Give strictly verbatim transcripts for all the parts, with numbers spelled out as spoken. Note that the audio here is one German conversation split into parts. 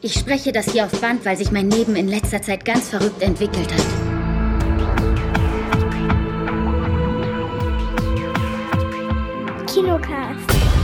Ich spreche das hier auf Band, weil sich mein Leben in letzter Zeit ganz verrückt entwickelt hat. Kinocast.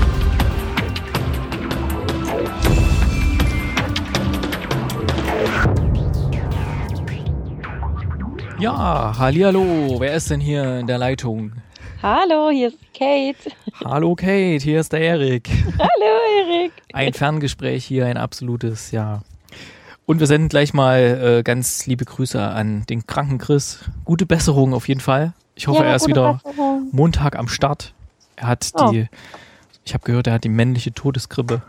Ja, hallihallo, wer ist denn hier in der Leitung? Hallo, hier ist Kate. Hallo Kate, hier ist der Erik. Hallo Erik. Ein Ferngespräch hier, ein absolutes, ja. Und wir senden gleich mal äh, ganz liebe Grüße an den kranken Chris. Gute Besserung auf jeden Fall. Ich hoffe, Ja, er ist gute wieder Besserung. Montag am Start. Er hat Oh. die, ich habe gehört, er hat die männliche Todesgrippe.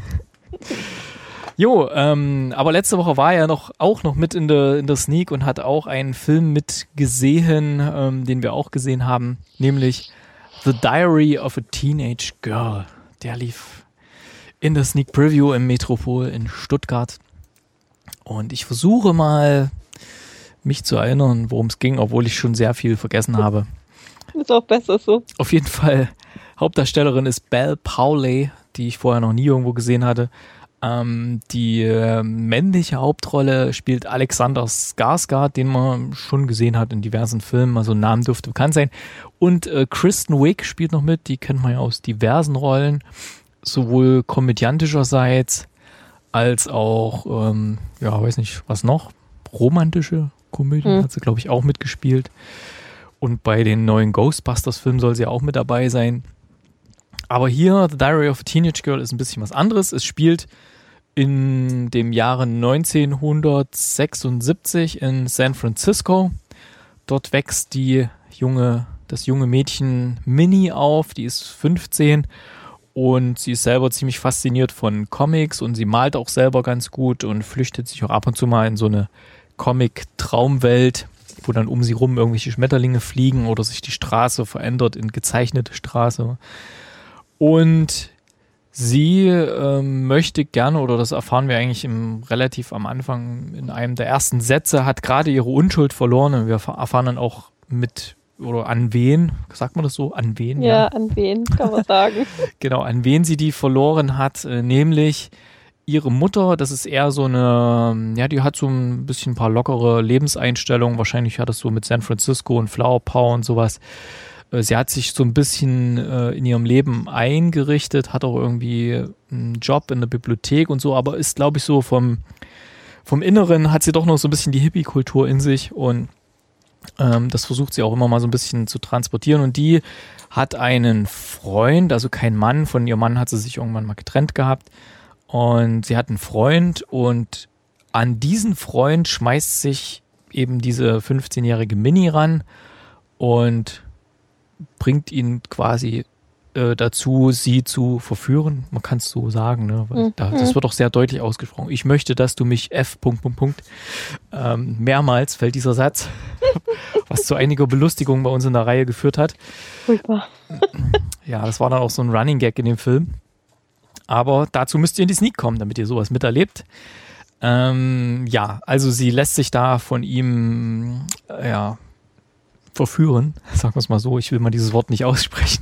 Jo, ähm, aber letzte Woche war er noch auch noch mit in der in der Sneak und hat auch einen Film mitgesehen, ähm, den wir auch gesehen haben, nämlich The Diary of a Teenage Girl. Der lief in der Sneak Preview im Metropol in Stuttgart. Und ich versuche mal, mich zu erinnern, worum es ging, obwohl ich schon sehr viel vergessen habe. Ist auch besser so. Auf jeden Fall, Hauptdarstellerin ist Belle Powley, die ich vorher noch nie irgendwo gesehen hatte. Ähm, die äh, männliche Hauptrolle spielt Alexander Skarsgård, den man schon gesehen hat in diversen Filmen, also Namen dürfte bekannt sein. Und äh, Kristen Wiig spielt noch mit, die kennt man ja aus diversen Rollen, sowohl komödiantischerseits als auch, ähm, ja, weiß nicht, was noch, romantische Komödien Hm. hat sie, glaube ich, auch mitgespielt. Und bei den neuen Ghostbusters-Filmen soll sie auch mit dabei sein. Aber hier, The Diary of a Teenage Girl, ist ein bisschen was anderes. Es spielt in dem Jahre neunzehnhundertsechsundsiebzig in San Francisco. Dort wächst die junge, das junge Mädchen Minnie auf, die ist fünfzehn und sie ist selber ziemlich fasziniert von Comics und sie malt auch selber ganz gut und flüchtet sich auch ab und zu mal in so eine Comic-Traumwelt, wo dann um sie rum irgendwelche Schmetterlinge fliegen oder sich die Straße verändert in gezeichnete Straße. Und sie ähm, möchte gerne, oder das erfahren wir eigentlich im, relativ am Anfang in einem der ersten Sätze, hat gerade ihre Unschuld verloren. Und wir erfahren dann auch mit, oder an wen, sagt man das so? An wen? Ja, an wen kann man sagen. Genau, an wen sie die verloren hat, äh, nämlich ihre Mutter. Das ist eher so eine, ja, die hat so ein bisschen ein paar lockere Lebenseinstellungen. Wahrscheinlich hat das so mit San Francisco und Flower Power und sowas. Sie hat sich so ein bisschen äh, in ihrem Leben eingerichtet, hat auch irgendwie einen Job in der Bibliothek und so, aber ist, glaube ich, so vom, vom Inneren hat sie doch noch so ein bisschen die Hippie-Kultur in sich und ähm, das versucht sie auch immer mal so ein bisschen zu transportieren. Und die hat einen Freund, also kein Mann, von ihrem Mann hat sie sich irgendwann mal getrennt gehabt und sie hat einen Freund und an diesen Freund schmeißt sich eben diese fünfzehnjährige Minnie ran und bringt ihn quasi äh, dazu, sie zu verführen. Man kann es so sagen, ne? Weil Mhm. da, das wird auch sehr deutlich ausgesprochen. Ich möchte, dass du mich F. Punkt, Punkt, Punkt. Ähm, mehrmals fällt dieser Satz, was zu einiger Belustigung bei uns in der Reihe geführt hat. Furchtbar. Ja, das war dann auch so ein Running Gag in dem Film. Aber dazu müsst ihr in die Sneak kommen, damit ihr sowas miterlebt. Ähm, ja, also sie lässt sich da von ihm, äh, ja, verführen, sagen wir es mal so, ich will mal dieses Wort nicht aussprechen,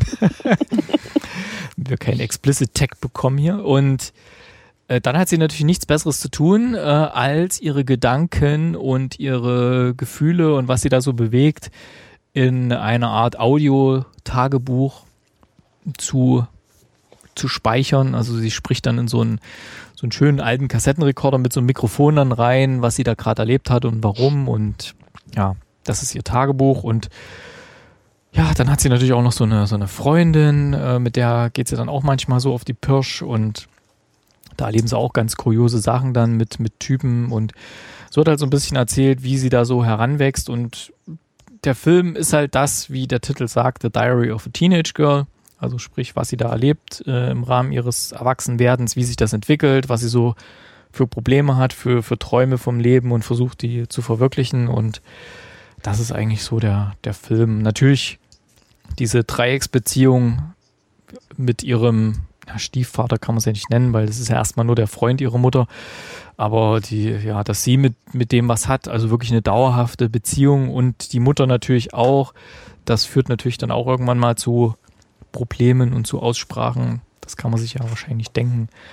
wir keinen Explicit Tag bekommen hier und äh, dann hat sie natürlich nichts Besseres zu tun, äh, als ihre Gedanken und ihre Gefühle und was sie da so bewegt in einer Art Audio-Tagebuch zu, zu speichern, also sie spricht dann in so einen, so einen schönen alten Kassettenrekorder mit so einem Mikrofon dann rein, was sie da gerade erlebt hat und warum und ja, das ist ihr Tagebuch und ja, dann hat sie natürlich auch noch so eine, so eine Freundin, äh, mit der geht sie dann auch manchmal so auf die Pirsch und da erleben sie auch ganz kuriose Sachen dann mit, mit Typen und so hat halt so ein bisschen erzählt, wie sie da so heranwächst und der Film ist halt das, wie der Titel sagt, The Diary of a Teenage Girl, also sprich, was sie da erlebt äh, im Rahmen ihres Erwachsenwerdens, wie sich das entwickelt, was sie so für Probleme hat, für, für Träume vom Leben und versucht, die zu verwirklichen und das ist eigentlich so der, der Film. Natürlich diese Dreiecksbeziehung mit ihrem ja, Stiefvater kann man es ja nicht nennen, weil das ist ja erstmal nur der Freund ihrer Mutter. Aber die, ja, dass sie mit, mit dem was hat, also wirklich eine dauerhafte Beziehung und die Mutter natürlich auch, das führt natürlich dann auch irgendwann mal zu Problemen und zu Aussprachen. Das kann man sich ja wahrscheinlich denken.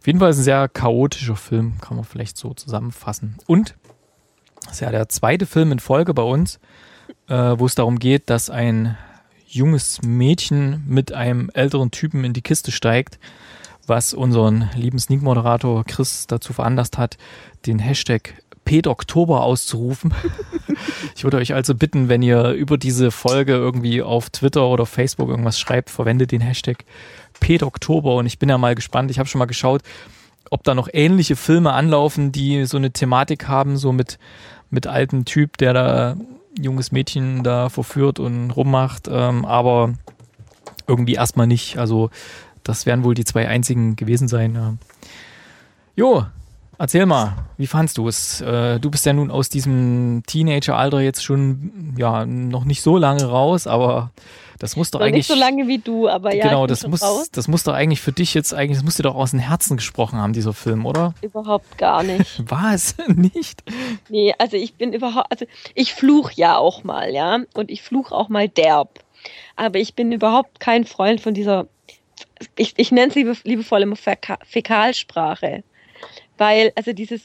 Auf jeden Fall ist es ein sehr chaotischer Film, kann man vielleicht so zusammenfassen. Und das ist ja der zweite Film in Folge bei uns, äh, wo es darum geht, dass ein junges Mädchen mit einem älteren Typen in die Kiste steigt, was unseren lieben Sneak-Moderator Chris dazu veranlasst hat, den Hashtag Pedoktober auszurufen. Ich würde euch also bitten, wenn ihr über diese Folge irgendwie auf Twitter oder Facebook irgendwas schreibt, verwendet den Hashtag Pedoktober. Und ich bin ja mal gespannt, ich habe schon mal geschaut, ob da noch ähnliche Filme anlaufen, die so eine Thematik haben, so mit, mit altem Typ, der da junges Mädchen da verführt und rummacht, ähm, aber irgendwie erstmal nicht. Also das werden wohl die zwei einzigen gewesen sein. Ja. Jo, erzähl mal, wie fandst du es? Äh, du bist ja nun aus diesem Teenager-Alter jetzt schon ja noch nicht so lange raus, aber das muss doch noch eigentlich... Nicht so lange wie du, aber ja, genau, ich bin das schon muss, raus. das muss doch eigentlich für dich jetzt eigentlich, das muss dir doch aus dem Herzen gesprochen haben, dieser Film, oder? Überhaupt gar nicht. War es nicht? Nee, also ich bin überhaupt, also ich fluch ja auch mal, ja, und ich fluch auch mal derb. Aber ich bin überhaupt kein Freund von dieser, ich, ich nenne es liebe, liebevoll immer Fäka- Fäkalsprache. Weil, also dieses,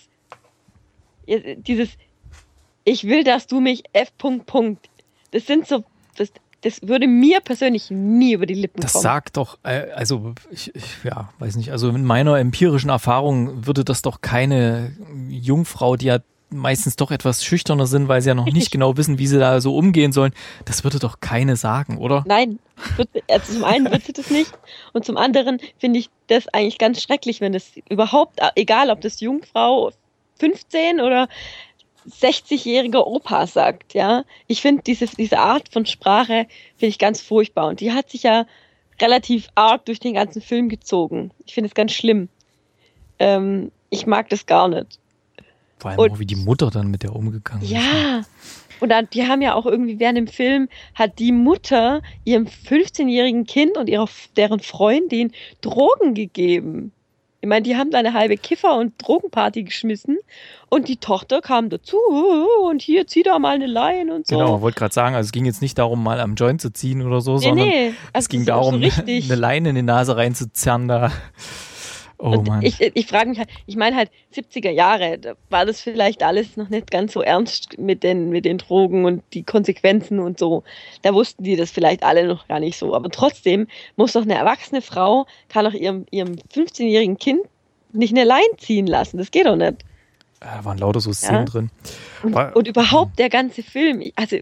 dieses, ich will, dass du mich F. Punkt, Punkt. Das sind so, das, das würde mir persönlich nie über die Lippen Das kommen. sagt doch, äh, also ich, ich ja, weiß nicht, also in meiner empirischen Erfahrung würde das doch keine Jungfrau, die ja meistens doch etwas schüchterner sind, weil sie ja noch nicht genau wissen, wie sie da so umgehen sollen, das würde doch keine sagen, oder? Nein, wird, also zum einen wird sie das nicht und zum anderen finde ich das eigentlich ganz schrecklich, wenn das überhaupt, egal ob das Jungfrau fünfzehn oder sechzigjähriger Opa sagt, ja. Ich finde diese, diese Art von Sprache finde ich ganz furchtbar und die hat sich ja relativ arg durch den ganzen Film gezogen. Ich finde es ganz schlimm. Ähm, ich mag das gar nicht. Vor allem Und- auch, wie die Mutter dann mit der umgegangen ist. Ja, und dann, die haben ja auch irgendwie während dem Film, hat die Mutter ihrem fünfzehnjährigen Kind und ihrer, deren Freundin Drogen gegeben. Ich meine, die haben da eine halbe Kiffer- und Drogenparty geschmissen und die Tochter kam dazu und hier, zieh da mal eine Line und so. Genau, wollte gerade sagen, also es ging jetzt nicht darum, mal am Joint zu ziehen oder so, nee, sondern nee, es also ging das ist auch darum, so richtig. eine Leine in die Nase reinzuzerren da. Oh Und Mann. ich, ich frage mich halt, ich meine halt siebziger Jahre, da war das vielleicht alles noch nicht ganz so ernst mit den, mit den Drogen und die Konsequenzen und so. Da wussten die das vielleicht alle noch gar nicht so. Aber trotzdem muss doch eine erwachsene Frau, kann doch ihrem, ihrem fünfzehnjährigen Kind nicht eine Line ziehen lassen. Das geht doch nicht. Da waren lauter so Szenen Ja. drin. Und, War- und überhaupt der ganze Film, ich- also,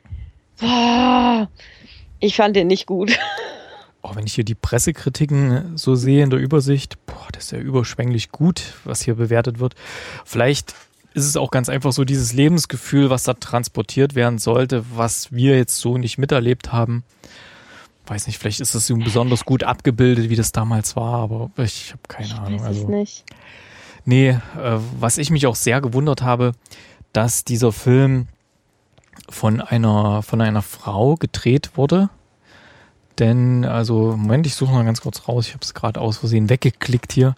boah, ich fand den nicht gut. Auch wenn ich hier die Pressekritiken so sehe in der Übersicht, boah, das ist ja überschwänglich gut, was hier bewertet wird. Vielleicht ist es auch ganz einfach so dieses Lebensgefühl, was da transportiert werden sollte, was wir jetzt so nicht miterlebt haben. Weiß nicht, vielleicht ist das so besonders gut abgebildet, wie das damals war, aber ich habe keine Ich Ahnung. weiß Also es nicht. nee, äh, was ich mich auch sehr gewundert habe, dass dieser Film von einer, von einer Frau gedreht wurde. Denn, also, Moment, ich suche mal ganz kurz raus. Ich habe es gerade aus Versehen weggeklickt hier.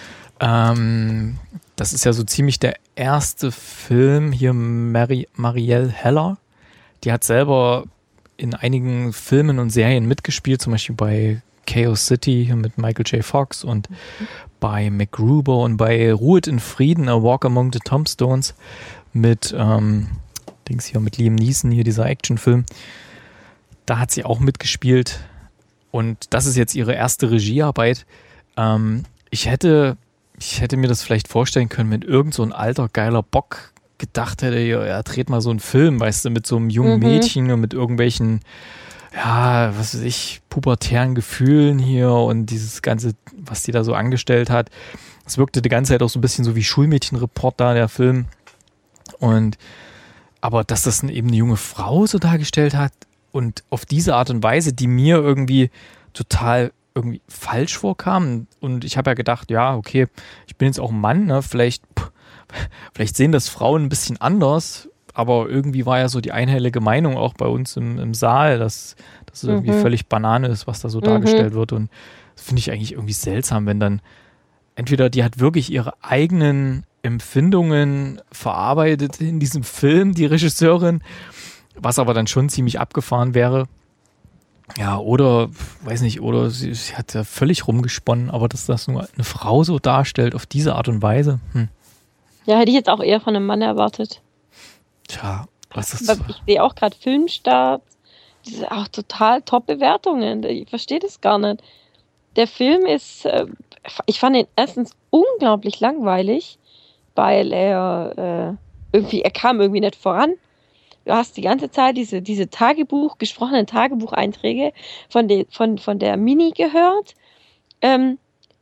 Ähm, das ist ja so ziemlich der erste Film hier, Mari- Marielle Heller. Die hat selber in einigen Filmen und Serien mitgespielt, zum Beispiel bei Chaos City hier mit Michael J. Fox und bei MacGruber und bei Ruhet in Frieden, A Walk Among the Tombstones mit, ähm, Dings hier, mit Liam Neeson, hier dieser Actionfilm. Da hat sie auch mitgespielt und das ist jetzt ihre erste Regiearbeit. Ähm, ich hätte, ich hätte mir das vielleicht vorstellen können, wenn irgend so ein alter, geiler Bock gedacht hätte, ja, er dreht mal so einen Film, weißt du, mit so einem jungen Mhm. Mädchen und mit irgendwelchen, ja, was weiß ich, pubertären Gefühlen hier und dieses Ganze, was die da so angestellt hat. Es wirkte die ganze Zeit auch so ein bisschen so wie Schulmädchenreport da, der Film. Und aber dass das eben eine junge Frau so dargestellt hat und auf diese Art und Weise, die mir irgendwie total irgendwie falsch vorkam. Und ich habe ja gedacht, ja, okay, ich bin jetzt auch ein Mann, ne? Vielleicht, vielleicht sehen das Frauen ein bisschen anders, aber irgendwie war ja so die einhellige Meinung auch bei uns im, im Saal, dass das irgendwie Mhm. völlig Banane ist, was da so Mhm. dargestellt wird. Und das finde ich eigentlich irgendwie seltsam, wenn dann entweder die hat wirklich ihre eigenen Empfindungen verarbeitet in diesem Film, die Regisseurin, was aber dann schon ziemlich abgefahren wäre. Ja, oder, weiß nicht, oder sie, sie hat ja völlig rumgesponnen, aber dass das nur eine Frau so darstellt, auf diese Art und Weise. Hm. Ja, hätte ich jetzt auch eher von einem Mann erwartet. Tja, was ist das? Ich sehe auch gerade Filmstarts, das sind auch total Top-Bewertungen. Ich verstehe das gar nicht. Der Film ist, äh, ich fand ihn erstens unglaublich langweilig, weil er äh, irgendwie, er kam irgendwie nicht voran. Du hast die ganze Zeit diese, diese Tagebuch, gesprochenen Tagebucheinträge von, de, von, von der Mini gehört, ähm,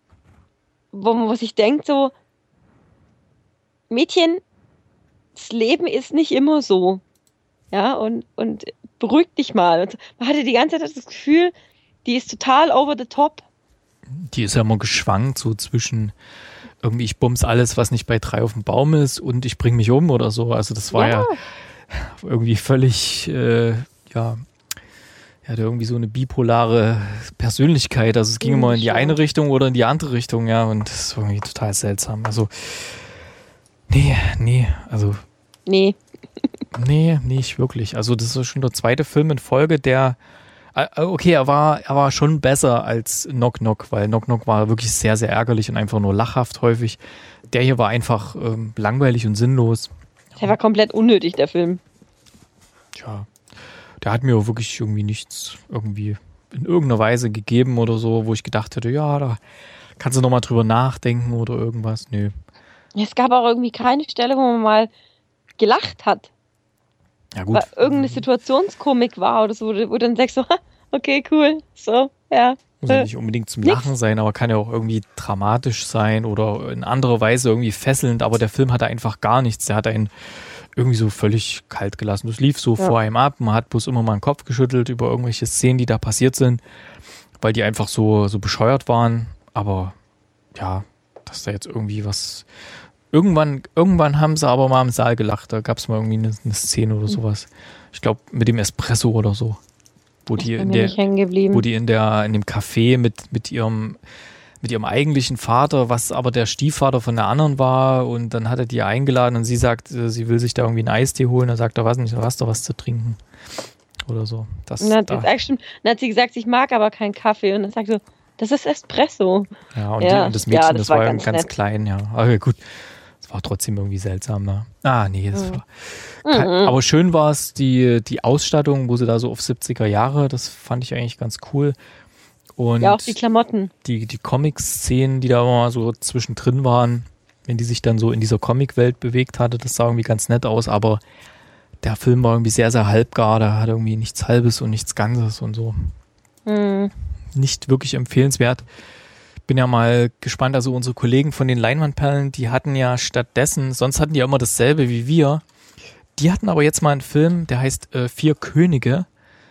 wo man sich denkt so, Mädchen, das Leben ist nicht immer so. Ja, und, und beruhig dich mal. Und man hatte die ganze Zeit das Gefühl, die ist total over the top. Die ist ja immer geschwankt, so zwischen irgendwie ich bums alles, was nicht bei drei auf dem Baum ist und ich bring mich um oder so. Also das war ja, ja irgendwie völlig, äh, ja, er hatte irgendwie so eine bipolare Persönlichkeit. Also es ging immer in die eine Richtung oder in die andere Richtung, ja, und das ist irgendwie total seltsam. Also, nee, nee, also. Nee. Nee, nicht wirklich. Also das ist schon der zweite Film in Folge, der, okay, er war, er war schon besser als Knock Knock, weil Knock Knock war wirklich sehr, sehr ärgerlich und einfach nur lachhaft häufig. Der hier war einfach ähm, langweilig und sinnlos. Der war komplett unnötig, der Film. Tja, der hat mir wirklich irgendwie nichts irgendwie in irgendeiner Weise gegeben oder so, wo ich gedacht hätte, ja, da kannst du nochmal drüber nachdenken oder irgendwas. Nö. Es gab auch irgendwie keine Stelle, wo man mal gelacht hat. Ja, gut. Weil irgendeine Situationskomik war oder so, wo du dann sagst so, okay, cool, so, ja. Muss ja nicht unbedingt zum Lachen Nix. sein, aber kann ja auch irgendwie dramatisch sein oder in anderer Weise irgendwie fesselnd, aber der Film hatte einfach gar nichts. Der hat einen irgendwie so völlig kalt gelassen. Das lief so ja. vor einem ab, man hat bloß immer mal den Kopf geschüttelt über irgendwelche Szenen, die da passiert sind, weil die einfach so, so bescheuert waren, aber ja, dass da jetzt irgendwie was... Irgendwann, irgendwann haben sie aber mal im Saal gelacht, da gab es mal irgendwie eine, eine Szene oder sowas. Ich glaube, mit dem Espresso oder so. Wo die, in der, wo die in der in dem Café mit, mit ihrem mit ihrem eigentlichen Vater, was aber der Stiefvater von der anderen war, und dann hat er die eingeladen und sie sagt, sie will sich da irgendwie einen Eistee holen, dann sagt er, was nicht, du hast doch was zu trinken. Oder so. Das, und dann, hat da. dann hat sie gesagt, ich mag aber keinen Kaffee, und dann sagt sie, das ist Espresso. Ja, und, ja. Die, und das Mädchen, ja, das, das war war ganz, ganz klein, ja. Aber gut. Das war trotzdem irgendwie seltsam, ne? Ah, nee, das war. Kein, mhm. Aber schön war es, die, die Ausstattung, wo sie da so auf siebziger Jahre, das fand ich eigentlich ganz cool. Und ja, auch die Klamotten. Die, die Comic-Szenen, die da mal so zwischendrin waren, wenn die sich dann so in dieser Comic-Welt bewegt hatte, das sah irgendwie ganz nett aus, aber der Film war irgendwie sehr, sehr halbgar, da hat irgendwie nichts Halbes und nichts Ganzes und so. Mhm. Nicht wirklich empfehlenswert. Bin ja mal gespannt, also unsere Kollegen von den Leinwandperlen, die hatten ja stattdessen, sonst hatten die ja immer dasselbe wie wir, die hatten aber jetzt mal einen Film, der heißt äh, Vier Könige,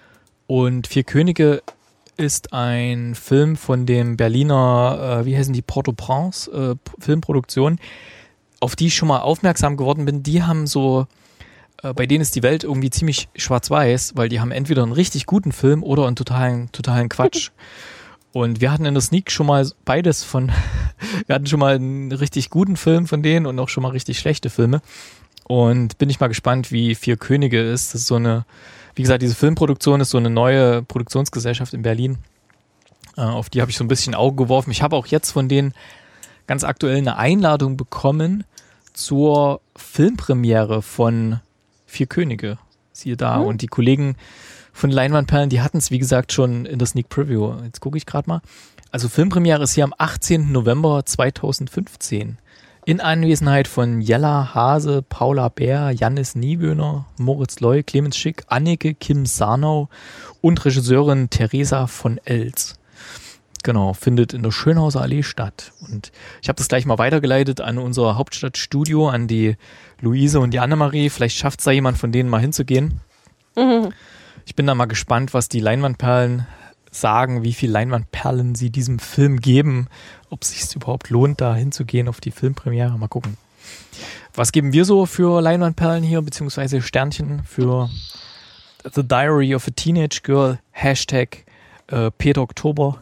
und Vier Könige ist ein Film von dem Berliner, äh, wie heißen die, Port-au-Prince äh, Filmproduktion, auf die ich schon mal aufmerksam geworden bin. Die haben so, äh, bei denen ist die Welt irgendwie ziemlich schwarz-weiß, weil die haben entweder einen richtig guten Film oder einen totalen, totalen Quatsch. Und wir hatten in der Sneak schon mal beides von, wir hatten schon mal einen richtig guten Film von denen und auch schon mal richtig schlechte Filme. Und bin ich mal gespannt, wie Vier Könige ist. Das ist so eine, wie gesagt, diese Filmproduktion ist so eine neue Produktionsgesellschaft in Berlin. Äh, auf die habe ich so ein bisschen Auge geworfen. Ich habe auch jetzt von denen ganz aktuell eine Einladung bekommen zur Filmpremiere von Vier Könige. Siehe da. Mhm. Und die Kollegen von Leinwandperlen, die hatten es, wie gesagt, schon in der Sneak Preview. Jetzt gucke ich gerade mal. Also Filmpremiere ist hier am achtzehnten November zweitausendfünfzehn. In Anwesenheit von Jella Hase, Paula Bär, Jannis Niewöhner, Moritz Loy, Clemens Schick, Anneke Kim Sarnau und Regisseurin Theresa von Els. Genau, findet in der Schönhauser Allee statt. Und ich habe das gleich mal weitergeleitet an unser Hauptstadtstudio, an die Luise und die Annemarie. Vielleicht schafft es da jemand von denen mal hinzugehen. Mhm. Ich bin da mal gespannt, was die Leinwandperlen sagen, wie viel Leinwandperlen sie diesem Film geben, ob es sich überhaupt lohnt, da hinzugehen auf die Filmpremiere. Mal gucken. Was geben wir so für Leinwandperlen hier, beziehungsweise Sternchen für The Diary of a Teenage Girl, Hashtag äh, Peter Oktober?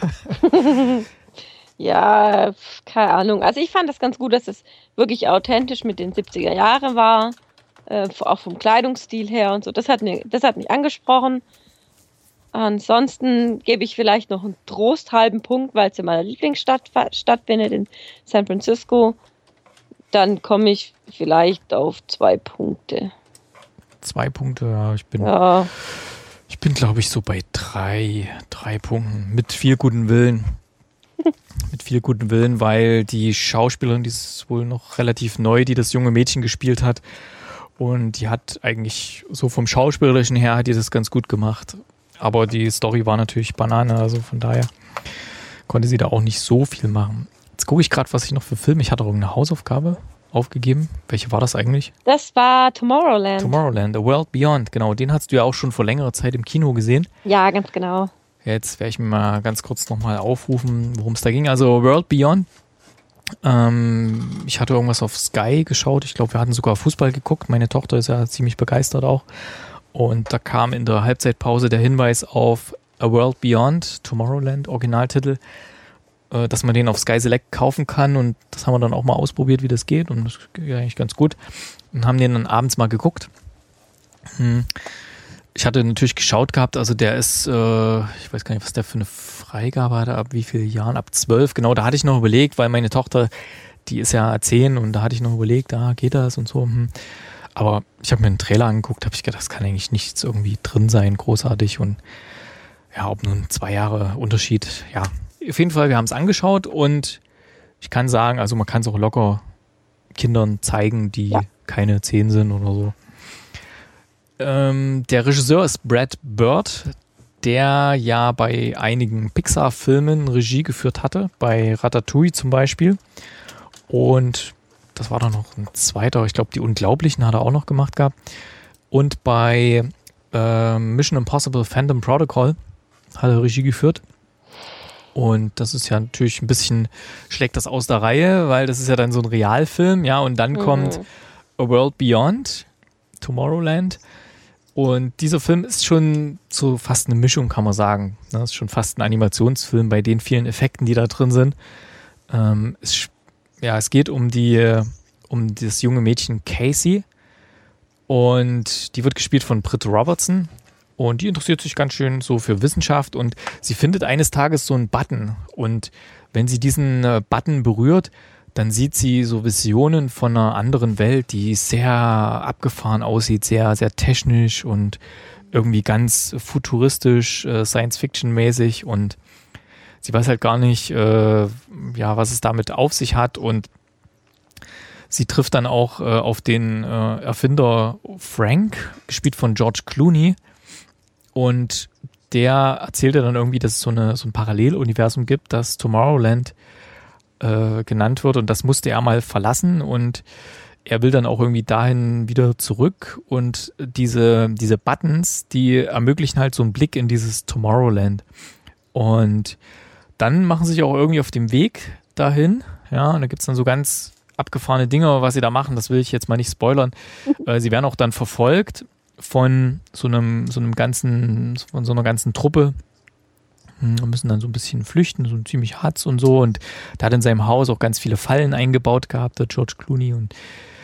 Ja, keine Ahnung. Also ich fand das ganz gut, dass es wirklich authentisch mit den siebziger Jahren war. Äh, auch vom Kleidungsstil her und so. Das hat, mir, das hat mich angesprochen. Ansonsten gebe ich vielleicht noch einen trosthalben Punkt, weil es in meiner Lieblingsstadt stattfindet, in San Francisco. Dann komme ich vielleicht auf zwei Punkte. Zwei Punkte, ja. Ich bin, ja. ich bin glaube ich, so bei drei, drei Punkten. Mit viel guten Willen. Mit viel guten Willen, weil die Schauspielerin, die ist wohl noch relativ neu, die das junge Mädchen gespielt hat. Und die hat eigentlich so vom Schauspielerischen her, hat die das ganz gut gemacht. Aber die Story war natürlich Banane, also von daher konnte sie da auch nicht so viel machen. Jetzt gucke ich gerade, was ich noch für Filme. Ich hatte auch irgendeine Hausaufgabe aufgegeben. Welche war das eigentlich? Das war Tomorrowland. Tomorrowland, A World Beyond, genau. Den hast du ja auch schon vor längerer Zeit im Kino gesehen. Ja, ganz genau. Jetzt werde ich mir mal ganz kurz nochmal aufrufen, worum es da ging. Also World Beyond. Ähm, ich hatte irgendwas auf Sky geschaut. Ich glaube, wir hatten sogar Fußball geguckt. Meine Tochter ist ja ziemlich begeistert auch. Und da kam in der Halbzeitpause der Hinweis auf A World Beyond, Tomorrowland, Originaltitel, äh, dass man den auf Sky Select kaufen kann. Und das haben wir dann auch mal ausprobiert, wie das geht. Und das geht eigentlich ganz gut. Und haben den dann abends mal geguckt. Hm. Ich hatte natürlich geschaut gehabt, also der ist, äh, ich weiß gar nicht, was der für eine Freigabe hatte, ab wie vielen Jahren, ab zwölf. Genau, da hatte ich noch überlegt, weil meine Tochter, die ist ja zehn und da hatte ich noch überlegt, ah, geht das und so. Hm. Aber ich habe mir einen Trailer angeguckt, habe ich gedacht, das kann eigentlich nichts irgendwie drin sein, großartig. Und ja, ob nun zwei Jahre Unterschied, ja. Auf jeden Fall, wir haben es angeschaut und ich kann sagen, also man kann es auch locker Kindern zeigen, die ja. keine zehn sind oder so. Ähm, der Regisseur ist Brad Bird, der ja bei einigen Pixar-Filmen Regie geführt hatte, bei Ratatouille zum Beispiel. Und das war dann noch ein zweiter, ich glaube, die Unglaublichen hat er auch noch gemacht gehabt. Und bei äh, Mission Impossible Phantom Protocol hat er Regie geführt. Und das ist ja natürlich ein bisschen, schlägt das aus der Reihe, weil das ist ja dann so ein Realfilm, ja, und dann mhm. kommt A World Beyond, Tomorrowland. Und dieser Film ist schon so fast eine Mischung, kann man sagen. Das ist schon fast ein Animationsfilm bei den vielen Effekten, die da drin sind. Ähm, es, ja, es geht um die, um das junge Mädchen Casey. Und die wird gespielt von Britt Robertson. Und die interessiert sich ganz schön so für Wissenschaft. Und sie findet eines Tages so einen Button. Und wenn sie diesen äh, Button berührt, dann sieht sie so Visionen von einer anderen Welt, die sehr abgefahren aussieht, sehr, sehr technisch und irgendwie ganz futuristisch, äh, Science-Fiction-mäßig. Und sie weiß halt gar nicht, äh, ja, was es damit auf sich hat. Und sie trifft dann auch äh, auf den äh, Erfinder Frank, gespielt von George Clooney. Und der erzählte dann irgendwie, dass es so, eine, so ein Paralleluniversum gibt, das Tomorrowland äh, genannt wird. Und das musste er mal verlassen. Und er will dann auch irgendwie dahin wieder zurück. Und diese, diese Buttons, die ermöglichen halt so einen Blick in dieses Tomorrowland. Und dann machen sie sich auch irgendwie auf dem Weg dahin. Ja, und da gibt es dann so ganz abgefahrene Dinge, was sie da machen. Das will ich jetzt mal nicht spoilern. Äh, sie werden auch dann verfolgt von so einem, so einem ganzen, von so einer ganzen Truppe. Wir müssen dann so ein bisschen flüchten, so ziemlich Hatz und so. Und da hat in seinem Haus auch ganz viele Fallen eingebaut gehabt, der George Clooney. Und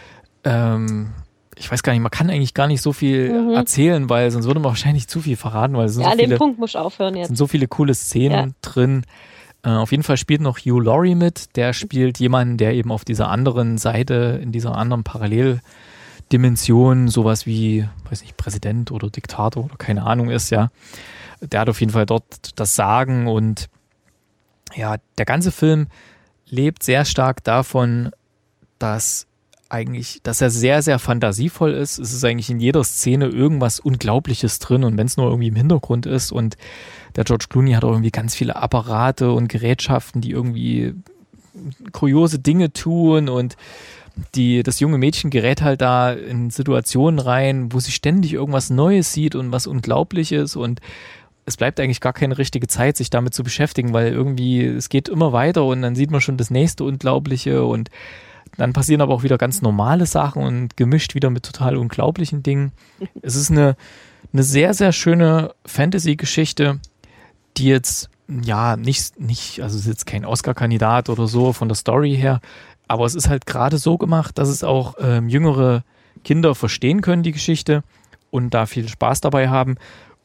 ähm, ich weiß gar nicht, man kann eigentlich gar nicht so viel mhm. erzählen, weil sonst würde man wahrscheinlich zu viel verraten, weil es sind ja, so an dem viele, Punkt muss ich aufhören jetzt. sind so viele coole Szenen ja. drin. Äh, auf jeden Fall spielt noch Hugh Laurie mit. Der spielt jemanden, der eben auf dieser anderen Seite, in dieser anderen Paralleldimension sowas wie, weiß nicht, Präsident oder Diktator oder keine Ahnung ist, ja. Der hat auf jeden Fall dort das Sagen und ja, der ganze Film lebt sehr stark davon, dass eigentlich, dass er sehr, sehr fantasievoll ist. Es ist eigentlich in jeder Szene irgendwas Unglaubliches drin und wenn es nur irgendwie im Hintergrund ist und der George Clooney hat auch irgendwie ganz viele Apparate und Gerätschaften, die irgendwie kuriose Dinge tun und die, das junge Mädchen gerät halt da in Situationen rein, wo sie ständig irgendwas Neues sieht und was Unglaubliches und es bleibt eigentlich gar keine richtige Zeit, sich damit zu beschäftigen, weil irgendwie es geht immer weiter und dann sieht man schon das nächste Unglaubliche und dann passieren aber auch wieder ganz normale Sachen und gemischt wieder mit total unglaublichen Dingen. Es ist eine, eine sehr, sehr schöne Fantasy-Geschichte, die jetzt, ja, nicht, nicht, also es ist jetzt kein Oscar-Kandidat oder so von der Story her, aber es ist halt gerade so gemacht, dass es auch ähm, jüngere Kinder verstehen können, die Geschichte und da viel Spaß dabei haben.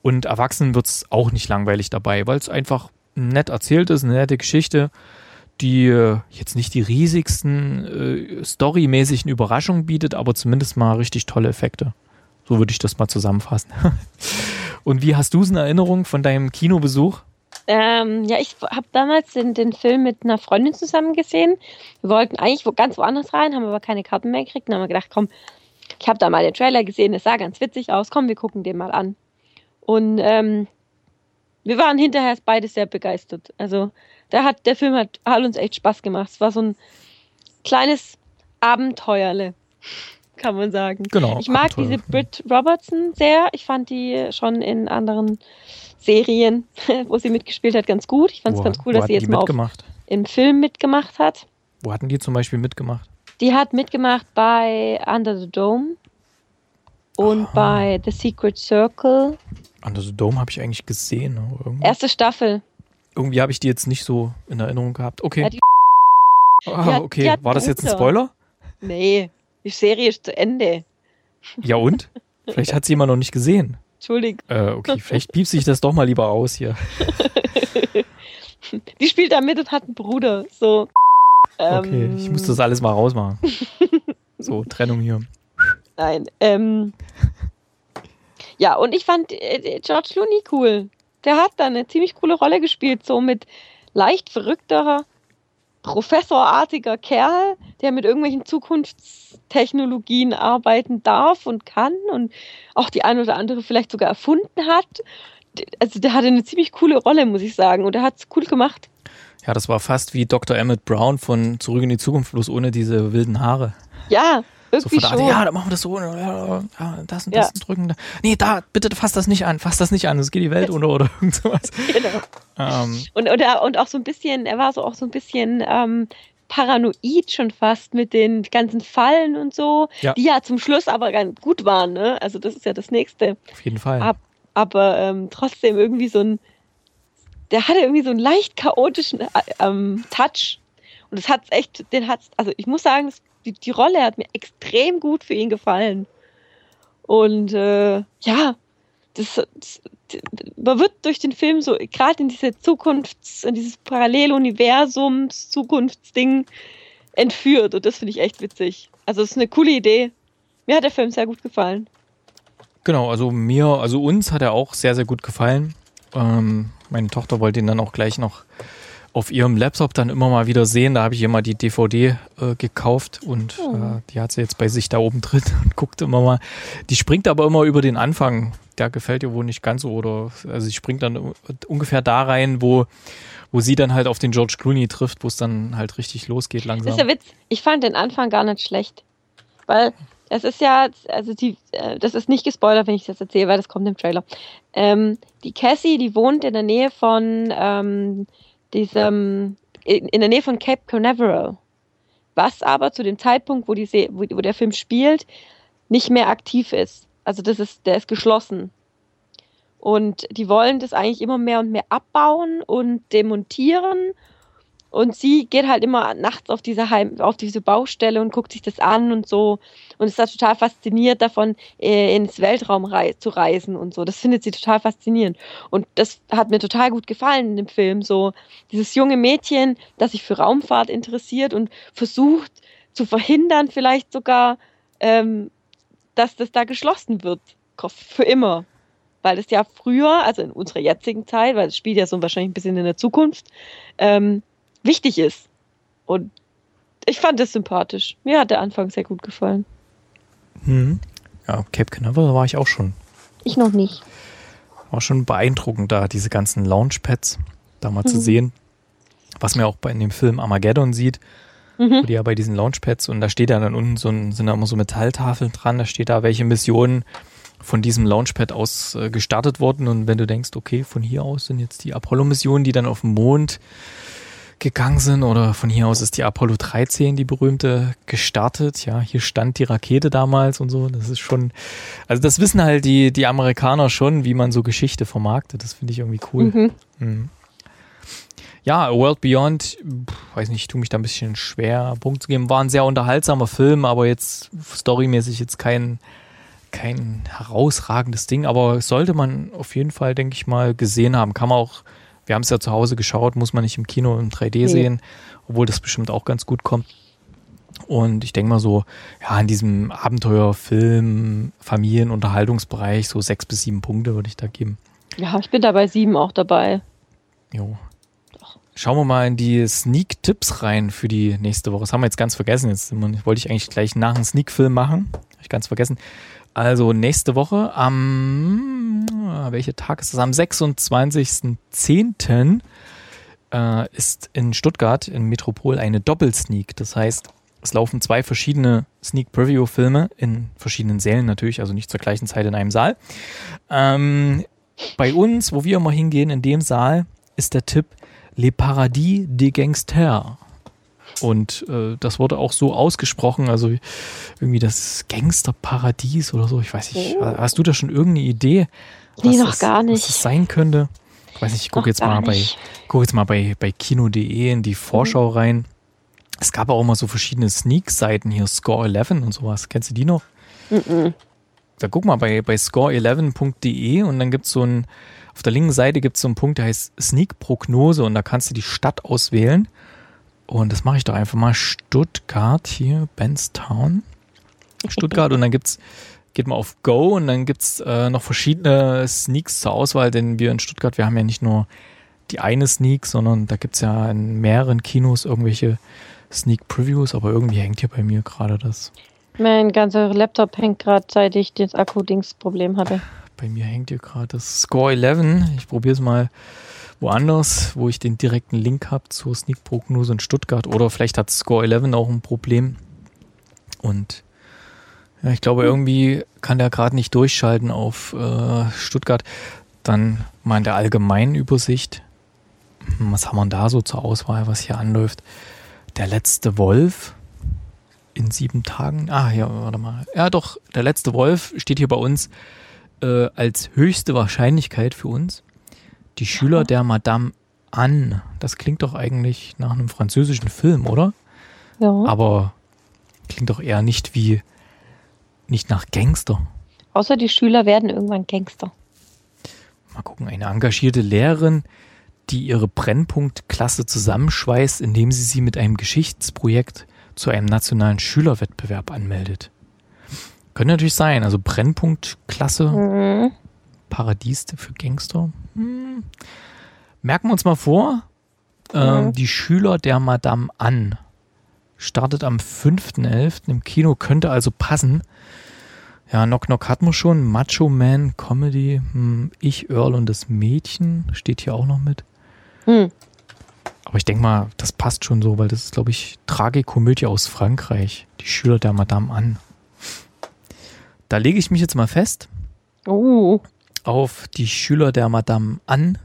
Und Erwachsenen wird es auch nicht langweilig dabei, weil es einfach nett erzählt ist, eine nette Geschichte, die äh, jetzt nicht die riesigsten äh, storymäßigen Überraschungen bietet, aber zumindest mal richtig tolle Effekte. So würde ich das mal zusammenfassen. Und wie hast du es in Erinnerung von deinem Kinobesuch? Ähm, ja, ich habe damals den, den Film mit einer Freundin zusammen gesehen. Wir wollten eigentlich wo ganz woanders rein, haben aber keine Karten mehr gekriegt. Dann haben wir gedacht, komm, ich habe da mal den Trailer gesehen, es sah ganz witzig aus, komm, wir gucken den mal an. Und ähm, wir waren hinterher beide sehr begeistert. Also der, hat, der Film hat, hat uns echt Spaß gemacht. Es war so ein kleines Abenteuerle, kann man sagen. Genau. Ich mag diese Britt Robertson sehr. Ich fand die schon in anderen Serien, wo sie mitgespielt hat, ganz gut. Ich fand es ganz cool, dass sie jetzt mal auf, im Film mitgemacht hat. Wo hatten die zum Beispiel mitgemacht? Die hat mitgemacht bei Under the Dome und Aha. bei The Secret Circle. Under the Dome habe ich eigentlich gesehen. Erste Staffel. Irgendwie habe ich die jetzt nicht so in Erinnerung gehabt. Okay. Ja, die ah, die hat, okay. Die hat War das jetzt ein Spoiler? Nee, die Serie ist zu Ende. Ja und? Vielleicht hat sie immer noch nicht gesehen. Entschuldigung. Äh, okay, vielleicht piepse ich das doch mal lieber aus hier. Die spielt da mit und hat einen Bruder. So. Okay, ähm, ich muss das alles mal rausmachen. So, Trennung hier. Nein. Ähm, ja, und ich fand äh, George Clooney cool. Der hat da eine ziemlich coole Rolle gespielt, so mit leicht verrückter, professorartiger Kerl, der mit irgendwelchen Zukunftstechnologien arbeiten darf und kann und auch die eine oder andere vielleicht sogar erfunden hat. Also der hatte eine ziemlich coole Rolle, muss ich sagen, und er hat es cool gemacht. Ja, das war fast wie Doktor Emmett Brown von Zurück in die Zukunft, bloß ohne diese wilden Haare. Ja, irgendwie so schon. Art, ja, dann machen wir das so. Ja, das und das ja. drücken. Nee, da, bitte fass das nicht an. Fass das nicht an, es geht die Welt unter oder irgend sowas. Genau. Ähm. Und, und, er, und auch so ein bisschen, er war so auch so ein bisschen ähm, paranoid schon fast mit den ganzen Fallen und so, ja. die ja zum Schluss aber ganz gut waren. Ne? Also das ist ja das Nächste. Auf jeden Fall. Ab, aber ähm, trotzdem irgendwie so ein, der hatte irgendwie so einen leicht chaotischen äh, ähm, Touch. Und das hat's echt, den hat's, also ich muss sagen, das, die, die Rolle hat mir extrem gut für ihn gefallen. Und äh, ja, das, das, man wird durch den Film so, gerade in diese Zukunfts-, in dieses Paralleluniversums, Zukunftsding entführt. Und das finde ich echt witzig. Also es ist eine coole Idee. Mir hat der Film sehr gut gefallen. Genau, also mir, also uns hat er auch sehr, sehr gut gefallen. Ähm, meine Tochter wollte ihn dann auch gleich noch auf ihrem Laptop dann immer mal wieder sehen. Da habe ich ihr mal die D V D äh, gekauft und oh. äh, die hat sie jetzt bei sich da oben drin und guckt immer mal. Die springt aber immer über den Anfang. Der gefällt ihr wohl nicht ganz so. Oder also sie springt dann ungefähr da rein, wo, wo sie dann halt auf den George Clooney trifft, wo es dann halt richtig losgeht langsam. Das ist der Witz. Ich fand den Anfang gar nicht schlecht. Weil es ist ja, also die, das ist nicht gespoilert, wenn ich das erzähle, weil das kommt im Trailer. Ähm, die Cassie, die wohnt in der Nähe von ähm, diesem, in, in der Nähe von Cape Canaveral. Was aber zu dem Zeitpunkt, wo, die Se- wo, wo der Film spielt, nicht mehr aktiv ist. Also das ist, der ist geschlossen. Und die wollen das eigentlich immer mehr und mehr abbauen und demontieren. Und sie geht halt immer nachts auf diese, Heim, auf diese Baustelle und guckt sich das an und so. Und ist da total fasziniert davon, äh, ins Weltraum rei- zu reisen und so. Das findet sie total faszinierend. Und das hat mir total gut gefallen in dem Film. So dieses junge Mädchen, das sich für Raumfahrt interessiert und versucht zu verhindern vielleicht sogar, ähm, dass das da geschlossen wird. Für immer. Weil das ja früher, also in unserer jetzigen Zeit, weil das spielt ja so wahrscheinlich ein bisschen in der Zukunft, ähm, wichtig ist. Und ich fand das sympathisch. Mir hat der Anfang sehr gut gefallen. Hm. Ja, Cape Canaveral war ich auch schon. Ich noch nicht. War schon beeindruckend da, diese ganzen Launchpads da mal mhm. zu sehen. Was man auch bei in dem Film Armageddon sieht, mhm. wo die ja bei diesen Launchpads und da steht ja dann unten so ein, sind da immer so Metalltafeln dran, da steht da, welche Missionen von diesem Launchpad aus äh, gestartet wurden. Und wenn du denkst, okay, von hier aus sind jetzt die Apollo-Missionen, die dann auf dem Mond gegangen sind, oder von hier aus ist die Apollo dreizehn, die berühmte, gestartet. Ja, hier stand die Rakete damals und so. Das ist schon, also das wissen halt die, die Amerikaner schon, wie man so Geschichte vermarktet. Das finde ich irgendwie cool. Mhm. Mhm. Ja, A World Beyond, weiß nicht, ich tue mich da ein bisschen schwer, Punkt zu geben. War ein sehr unterhaltsamer Film, aber jetzt storymäßig jetzt kein, kein herausragendes Ding, aber sollte man auf jeden Fall, denke ich mal, gesehen haben. Kann man auch, wir haben es ja zu Hause geschaut, muss man nicht im Kino in drei D nee. sehen, obwohl das bestimmt auch ganz gut kommt. Und ich denke mal so, ja, in diesem Abenteuerfilm, Familienunterhaltungsbereich, so sechs bis sieben Punkte würde ich da geben. Ja, ich bin da bei sieben auch dabei. Jo. Schauen wir mal in die Sneak-Tipps rein für die nächste Woche. Das haben wir jetzt ganz vergessen. Jetzt wollte ich eigentlich gleich nach einem Sneak-Film machen. Habe ich ganz vergessen. Also nächste Woche am, welcher Tag ist das? Am sechsundzwanzigsten zehnten äh, ist in Stuttgart in Metropol eine Doppelsneak. Das heißt, es laufen zwei verschiedene Sneak-Preview-Filme in verschiedenen Sälen natürlich, also nicht zur gleichen Zeit in einem Saal. Ähm, bei uns, wo wir immer hingehen, in dem Saal, ist der Tipp Les Paradis des Gangsters. Und äh, das wurde auch so ausgesprochen, also irgendwie das Gangsterparadies oder so, ich weiß nicht. Oh. Hast du da schon irgendeine Idee, was, nee, noch das, gar nicht. was das sein könnte? Ich weiß nicht, ich gucke jetzt, mal bei, guck jetzt mal bei, bei kino punkt de in die Vorschau mhm. rein. Es gab auch immer so verschiedene Sneak-Seiten hier, Score elf und sowas. Kennst du die noch? Mhm. Da guck mal bei, bei score elf punkt de und dann gibt es so ein, auf der linken Seite gibt es so einen Punkt, der heißt Sneak-Prognose und da kannst du die Stadt auswählen. Und das mache ich doch einfach mal. Stuttgart hier, Benstown. Stuttgart und dann gibt's, geht mal auf Go und dann gibt's äh, noch verschiedene Sneaks zur Auswahl, denn wir in Stuttgart, wir haben ja nicht nur die eine Sneak, sondern da gibt's ja in mehreren Kinos irgendwelche Sneak Previews, aber irgendwie hängt hier bei mir gerade das. Mein ganzer Laptop hängt gerade, seit ich das Akku-Dings-Problem hatte. Bei mir hängt hier gerade das Score elf. Ich probiere es mal woanders, wo ich den direkten Link habe zur Sneak-Prognose in Stuttgart. Oder vielleicht hat Score elf auch ein Problem. Und ja, ich glaube, irgendwie kann der gerade nicht durchschalten auf äh, Stuttgart. Dann mal in der allgemeinen Übersicht. Was haben wir da so zur Auswahl, was hier anläuft? Der letzte Wolf in sieben Tagen. Ah, ja, warte mal. Ja, doch, der letzte Wolf steht hier bei uns äh, als höchste Wahrscheinlichkeit für uns. Die Schüler ja. der Madame Anne. Das klingt doch eigentlich nach einem französischen Film, oder? Ja. Aber klingt doch eher nicht wie, nicht nach Gangster. Außer die Schüler werden irgendwann Gangster. Mal gucken, eine engagierte Lehrerin, die ihre Brennpunktklasse zusammenschweißt, indem sie sie mit einem Geschichtsprojekt zu einem nationalen Schülerwettbewerb anmeldet. Könnte natürlich sein, also Brennpunktklasse, mhm. Paradies für Gangster. Hm. Merken wir uns mal vor, mhm. ähm, die Schüler der Madame Anne startet am fünften elften im Kino, könnte also passen. Ja, Knock Knock hatten wir schon, Macho Man, Comedy, hm, Ich, Earl und das Mädchen steht hier auch noch mit. Mhm. Aber ich denke mal, das passt schon so, weil das ist, glaube ich, Tragikomödie aus Frankreich. Die Schüler der Madame Anne. Da lege ich mich jetzt mal fest. Oh. Auf die Schüler der Madame Anne,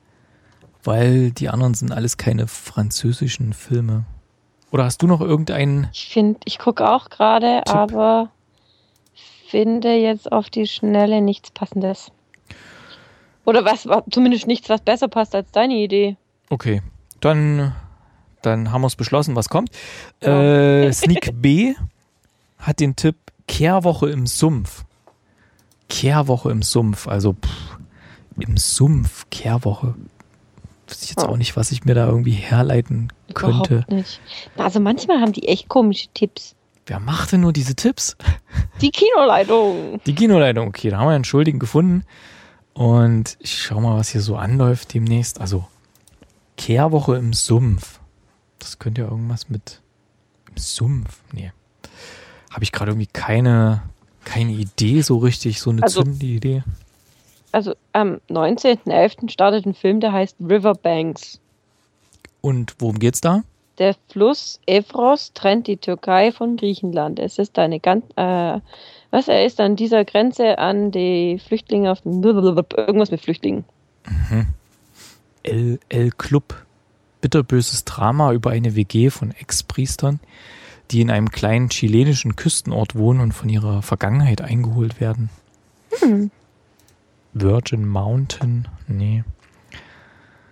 weil die anderen sind alles keine französischen Filme. Oder hast du noch irgendeinen? Ich finde, ich gucke auch gerade, aber finde jetzt auf die Schnelle nichts Passendes. Oder was, zumindest nichts, was besser passt als deine Idee. Okay, dann, dann haben wir es beschlossen, was kommt. Ja. Äh, Sneak B hat den Tipp Kehrwoche im Sumpf. Kehrwoche im Sumpf, also pff, im Sumpf, Kehrwoche. Weiß ich jetzt auch nicht, was ich mir da irgendwie herleiten könnte. Überhaupt nicht. Also manchmal haben die echt komische Tipps. Wer macht denn nur diese Tipps? Die Kinoleitung. Die Kinoleitung, okay, da haben wir einen Schuldigen gefunden. Und ich schau mal, was hier so anläuft demnächst. Also Kehrwoche im Sumpf. Das könnte ja irgendwas mit im Sumpf. Nee. Habe ich gerade irgendwie keine, keine Idee so richtig, so eine also, zündende Idee. Also am neunzehnten elften startet ein Film, der heißt Riverbanks. Und worum geht's da? Der Fluss Evros trennt die Türkei von Griechenland. Es ist eine ganz, äh, was er ist an dieser Grenze an die Flüchtlinge auf dem, irgendwas mit Flüchtlingen. Mhm. El, El Club. Bitterböses Drama über eine W G von Ex-Priestern, die in einem kleinen chilenischen Küstenort wohnen und von ihrer Vergangenheit eingeholt werden. Hm. Virgin Mountain? Nee.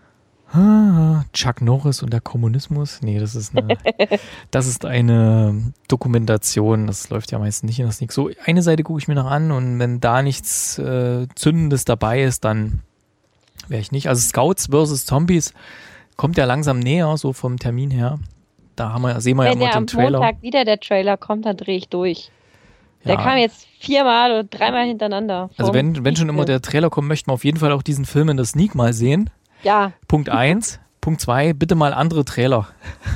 Chuck Norris und der Kommunismus. Nee, das ist eine, das ist eine Dokumentation. Das läuft ja meistens nicht in der Sneak. So, eine Seite gucke ich mir noch an und wenn da nichts äh, Zündendes dabei ist, dann wäre ich nicht. Also Scouts versus Zombies kommt ja langsam näher, so vom Termin her. Da haben wir, sehen wir wenn ja immer den den Trailer. Wenn am Montag wieder der Trailer kommt, dann drehe ich durch. Ja. Der kam jetzt viermal oder dreimal hintereinander. Also wenn, wenn schon immer der Trailer kommt, möchten wir auf jeden Fall auch diesen Film in der Sneak mal sehen. Ja. Punkt eins. Punkt zwei, bitte mal andere Trailer.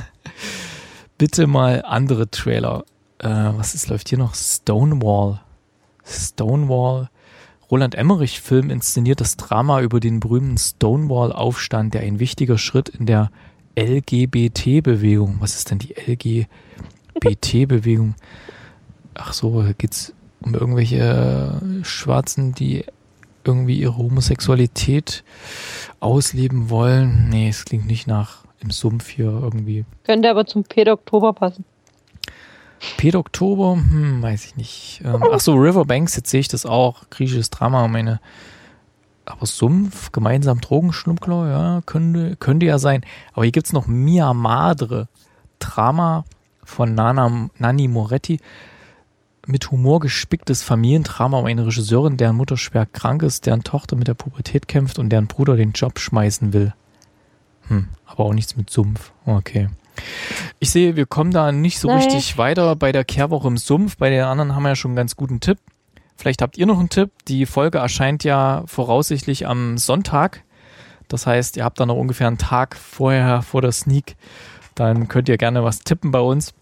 Bitte mal andere Trailer. Äh, was ist, läuft hier noch? Stonewall. Stonewall. Roland Emmerich-Film inszeniert das Drama über den berühmten Stonewall-Aufstand, der ein wichtiger Schritt in der L G B T-Bewegung. Was ist denn die L G B T-Bewegung? Ach so, da geht's um irgendwelche Schwarzen, die irgendwie ihre Homosexualität ausleben wollen. Nee, es klingt nicht nach im Sumpf hier irgendwie. Könnte aber zum Pädoktober passen. Pädoktober? Hm, weiß ich nicht. Ähm, ach so, Riverbanks, jetzt sehe ich das auch. Griechisches Drama, meine. Aber Sumpf, gemeinsam Drogenschmuggler, ja, könnte, könnte ja sein. Aber hier gibt's noch Mia Madre. Drama von Nana, Nanni Moretti. Mit Humor gespicktes Familiendrama um eine Regisseurin, deren Mutter schwer krank ist, deren Tochter mit der Pubertät kämpft und deren Bruder den Job schmeißen will. Hm, aber auch nichts mit Sumpf. Okay. Ich sehe, wir kommen da nicht so Nein. richtig weiter bei der Kehrwoche im Sumpf. Bei den anderen haben wir ja schon einen ganz guten Tipp. Vielleicht habt ihr noch einen Tipp. Die Folge erscheint ja voraussichtlich am Sonntag. Das heißt, ihr habt da noch ungefähr einen Tag vorher, vor der Sneak. Dann könnt ihr gerne was tippen bei uns.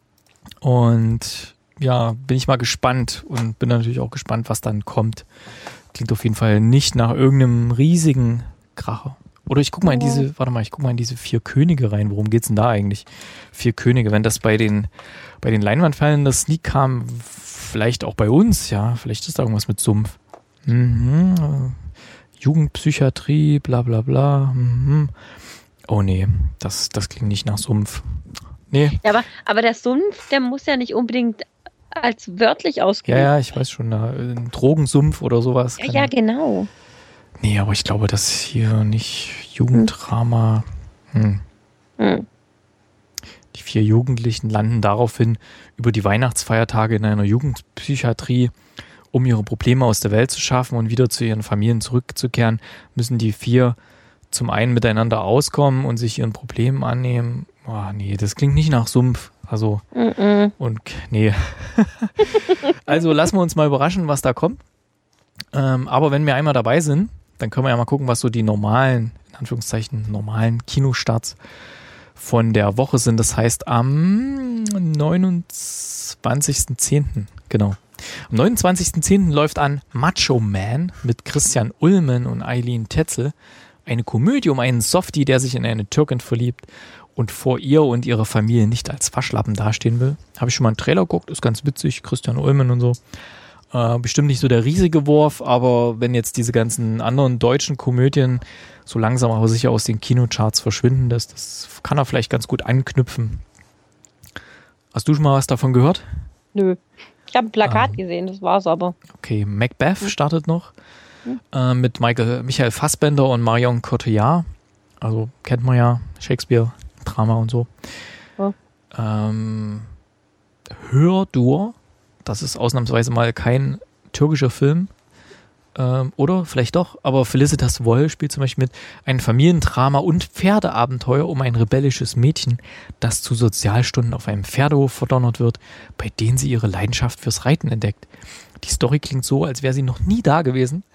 Und ja, bin ich mal gespannt und bin natürlich auch gespannt, was dann kommt. Klingt auf jeden Fall nicht nach irgendeinem riesigen Kracher. Oder ich guck mal in diese, warte mal, ich guck mal in diese Vier Könige rein. Worum geht's denn da eigentlich? Vier Könige, wenn das bei den, bei den Leinwandfällen das Sneak kam, vielleicht auch bei uns, ja, vielleicht ist da irgendwas mit Sumpf. Mhm. Jugendpsychiatrie, bla bla bla. Mhm. Oh nee, das, das klingt nicht nach Sumpf. Nee. Ja, aber, aber der Sumpf, der muss ja nicht unbedingt als wörtlich ausgelegt. Ja, ja, ich weiß schon, da, ein Drogensumpf oder sowas. Ja, ja, genau. Nee, aber ich glaube, das ist hier nicht Jugenddrama. Hm. Hm. Die vier Jugendlichen landen daraufhin über die Weihnachtsfeiertage in einer Jugendpsychiatrie. Um ihre Probleme aus der Welt zu schaffen und wieder zu ihren Familien zurückzukehren, müssen die vier zum einen miteinander auskommen und sich ihren Problemen annehmen. Oh, nee, das klingt nicht nach Sumpf. Also, Mm-mm. und nee. Also lassen wir uns mal überraschen, was da kommt. Ähm, aber wenn wir einmal dabei sind, dann können wir ja mal gucken, was so die normalen, in Anführungszeichen, normalen Kinostarts von der Woche sind. Das heißt am neunundzwanzigsten zehnten Genau. Am neunundzwanzigsten zehnten läuft an Macho Man mit Christian Ulmen und Eileen Tetzel. Eine Komödie um einen Softie, der sich in eine Türkin verliebt und vor ihr und ihrer Familie nicht als Waschlappen dastehen will. Habe ich schon mal einen Trailer geguckt, ist ganz witzig, Christian Ulmen und so. Äh, bestimmt nicht so der riesige Wurf, aber wenn jetzt diese ganzen anderen deutschen Komödien so langsam aber sicher aus den Kinocharts verschwinden, das, das kann er vielleicht ganz gut anknüpfen. Hast du schon mal was davon gehört? Nö. Ich habe ein Plakat Ah. gesehen, das war's aber. Okay, Macbeth startet noch äh, mit Michael, Michael Fassbender und Marion Cotillard. Also kennt man ja, Shakespeare, Drama und so. Ja. Ähm, Hördur, das ist ausnahmsweise mal kein türkischer Film. Ähm, oder vielleicht doch, aber Felicitas Woll spielt zum Beispiel mit. Ein Familiendrama und Pferdeabenteuer um ein rebellisches Mädchen, das zu Sozialstunden auf einem Pferdehof verdonnert wird, bei denen sie ihre Leidenschaft fürs Reiten entdeckt. Die Story klingt so, als wäre sie noch nie da gewesen.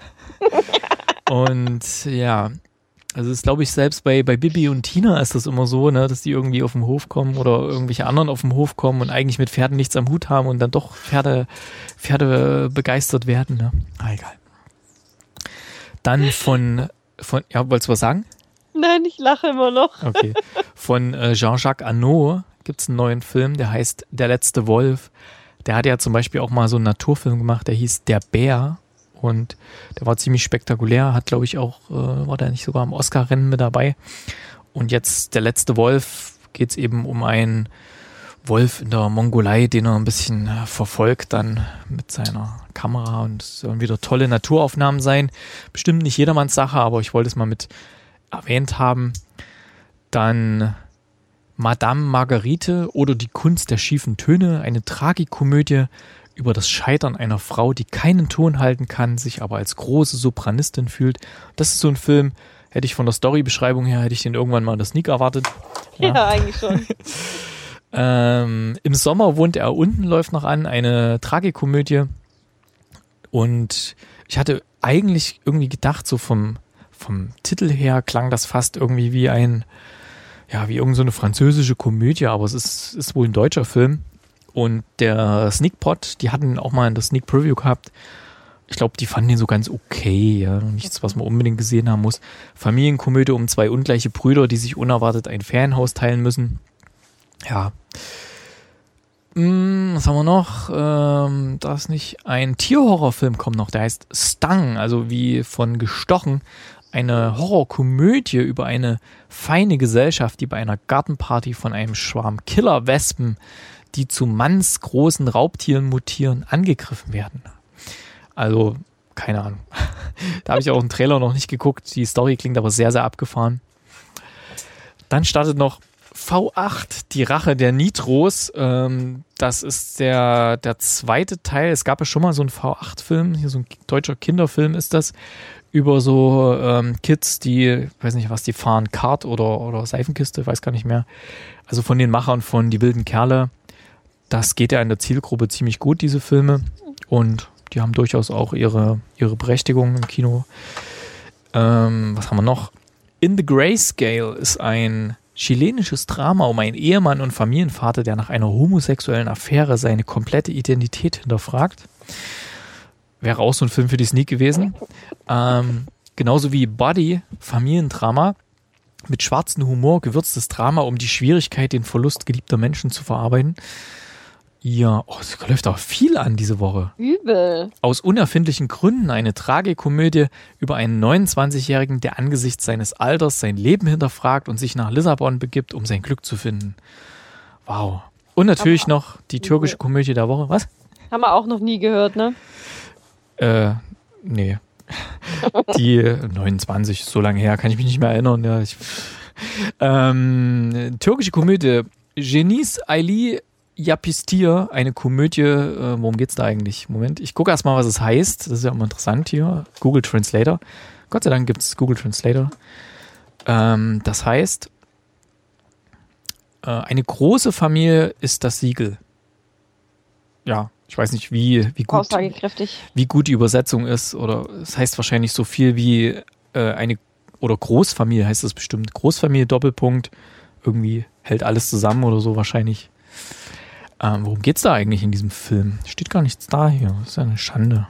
Und ja, also ist, glaube ich, selbst bei, bei Bibi und Tina ist das immer so, ne, dass die irgendwie auf den Hof kommen oder irgendwelche anderen auf den Hof kommen und eigentlich mit Pferden nichts am Hut haben und dann doch Pferde, Pferde begeistert werden. Ne? Ah, egal. Dann von, von ja, wolltest du was sagen? Nein, ich lache immer noch. Okay. Von äh, Jean-Jacques Annaud gibt es einen neuen Film, der heißt Der letzte Wolf. Der hat ja zum Beispiel auch mal so einen Naturfilm gemacht, der hieß Der Bär. Und der war ziemlich spektakulär, hat, glaube ich, auch, äh, war der nicht sogar im Oscar-Rennen mit dabei. Und jetzt Der letzte Wolf geht es eben um einen Wolf in der Mongolei, den er ein bisschen äh, verfolgt dann mit seiner Kamera. Und es sollen wieder tolle Naturaufnahmen sein. Bestimmt nicht jedermanns Sache, aber ich wollte es mal mit erwähnt haben. Dann Madame Margarite oder die Kunst der schiefen Töne, eine Tragikomödie über das Scheitern einer Frau, die keinen Ton halten kann, sich aber als große Sopranistin fühlt. Das ist so ein Film, hätte ich von der Storybeschreibung her, hätte ich den irgendwann mal in der Sneak erwartet. Ja, ja eigentlich schon. ähm, Im Sommer wohnt er unten, läuft noch an, eine Tragikomödie. Und ich hatte eigentlich irgendwie gedacht, so vom, vom Titel her klang das fast irgendwie wie ein, ja, wie irgend so eine französische Komödie, aber es ist, ist wohl ein deutscher Film. Und der Sneakpot, die hatten auch mal in der Sneak Preview gehabt. Ich glaube, die fanden den so ganz okay. Ja. Nichts, was man unbedingt gesehen haben muss. Familienkomödie um zwei ungleiche Brüder, die sich unerwartet ein Ferienhaus teilen müssen. Ja. Hm, was haben wir noch? Ähm, da ist nicht ein Tierhorrorfilm kommt noch. Der heißt Stung, also wie von gestochen. Eine Horrorkomödie über eine feine Gesellschaft, die bei einer Gartenparty von einem Schwarm Killerwespen, die zu mannsgroßen Raubtieren mutieren, angegriffen werden. Also, keine Ahnung. Da habe ich auch einen Trailer noch nicht geguckt. Die Story klingt aber sehr, sehr abgefahren. Dann startet noch V acht, die Rache der Nitros. Ähm, das ist der, der zweite Teil. Es gab ja schon mal so einen V acht Film, hier so ein deutscher Kinderfilm ist das, über so ähm, Kids, die, weiß nicht was, die fahren Kart oder, oder Seifenkiste, weiß gar nicht mehr. Also von den Machern von Die wilden Kerle. Das geht ja in der Zielgruppe ziemlich gut, diese Filme. Und die haben durchaus auch ihre, ihre Berechtigung im Kino. Ähm, was haben wir noch? In the Grayscale ist ein chilenisches Drama um einen Ehemann und Familienvater, der nach einer homosexuellen Affäre seine komplette Identität hinterfragt. Wäre auch so ein Film für die Sneak gewesen. Ähm, genauso wie Body, Familiendrama. Mit schwarzem Humor gewürztes Drama um die Schwierigkeit, den Verlust geliebter Menschen zu verarbeiten. Ja, oh, es läuft auch viel an diese Woche. Übel. Aus unerfindlichen Gründen eine Tragikomödie über einen neunundzwanzigjährigen, der angesichts seines Alters sein Leben hinterfragt und sich nach Lissabon begibt, um sein Glück zu finden. Wow. Und natürlich Aber noch die türkische Komödie der Woche. Was? Haben wir auch noch nie gehört, ne? Äh, nee. Die neunundzwanzig, so lange her, kann ich mich nicht mehr erinnern. Ja, ich, ähm, türkische Komödie. Genies Ali Yapistir, eine Komödie. Äh, worum geht's da eigentlich? Moment, ich gucke erstmal, was es heißt. Das ist ja immer interessant hier. Google Translator. Gott sei Dank gibt es Google Translator. Ähm, das heißt, äh, eine große Familie ist das Siegel. Ja, ich weiß nicht, wie, wie, gut, aussagekräftig. wie gut die Übersetzung ist. Oder es heißt wahrscheinlich so viel wie äh, eine, oder Großfamilie heißt das bestimmt. Großfamilie, Doppelpunkt, irgendwie hält alles zusammen oder so wahrscheinlich. Ähm, worum geht's da eigentlich in diesem Film? Steht gar nichts da hier. Das ist ja eine Schande.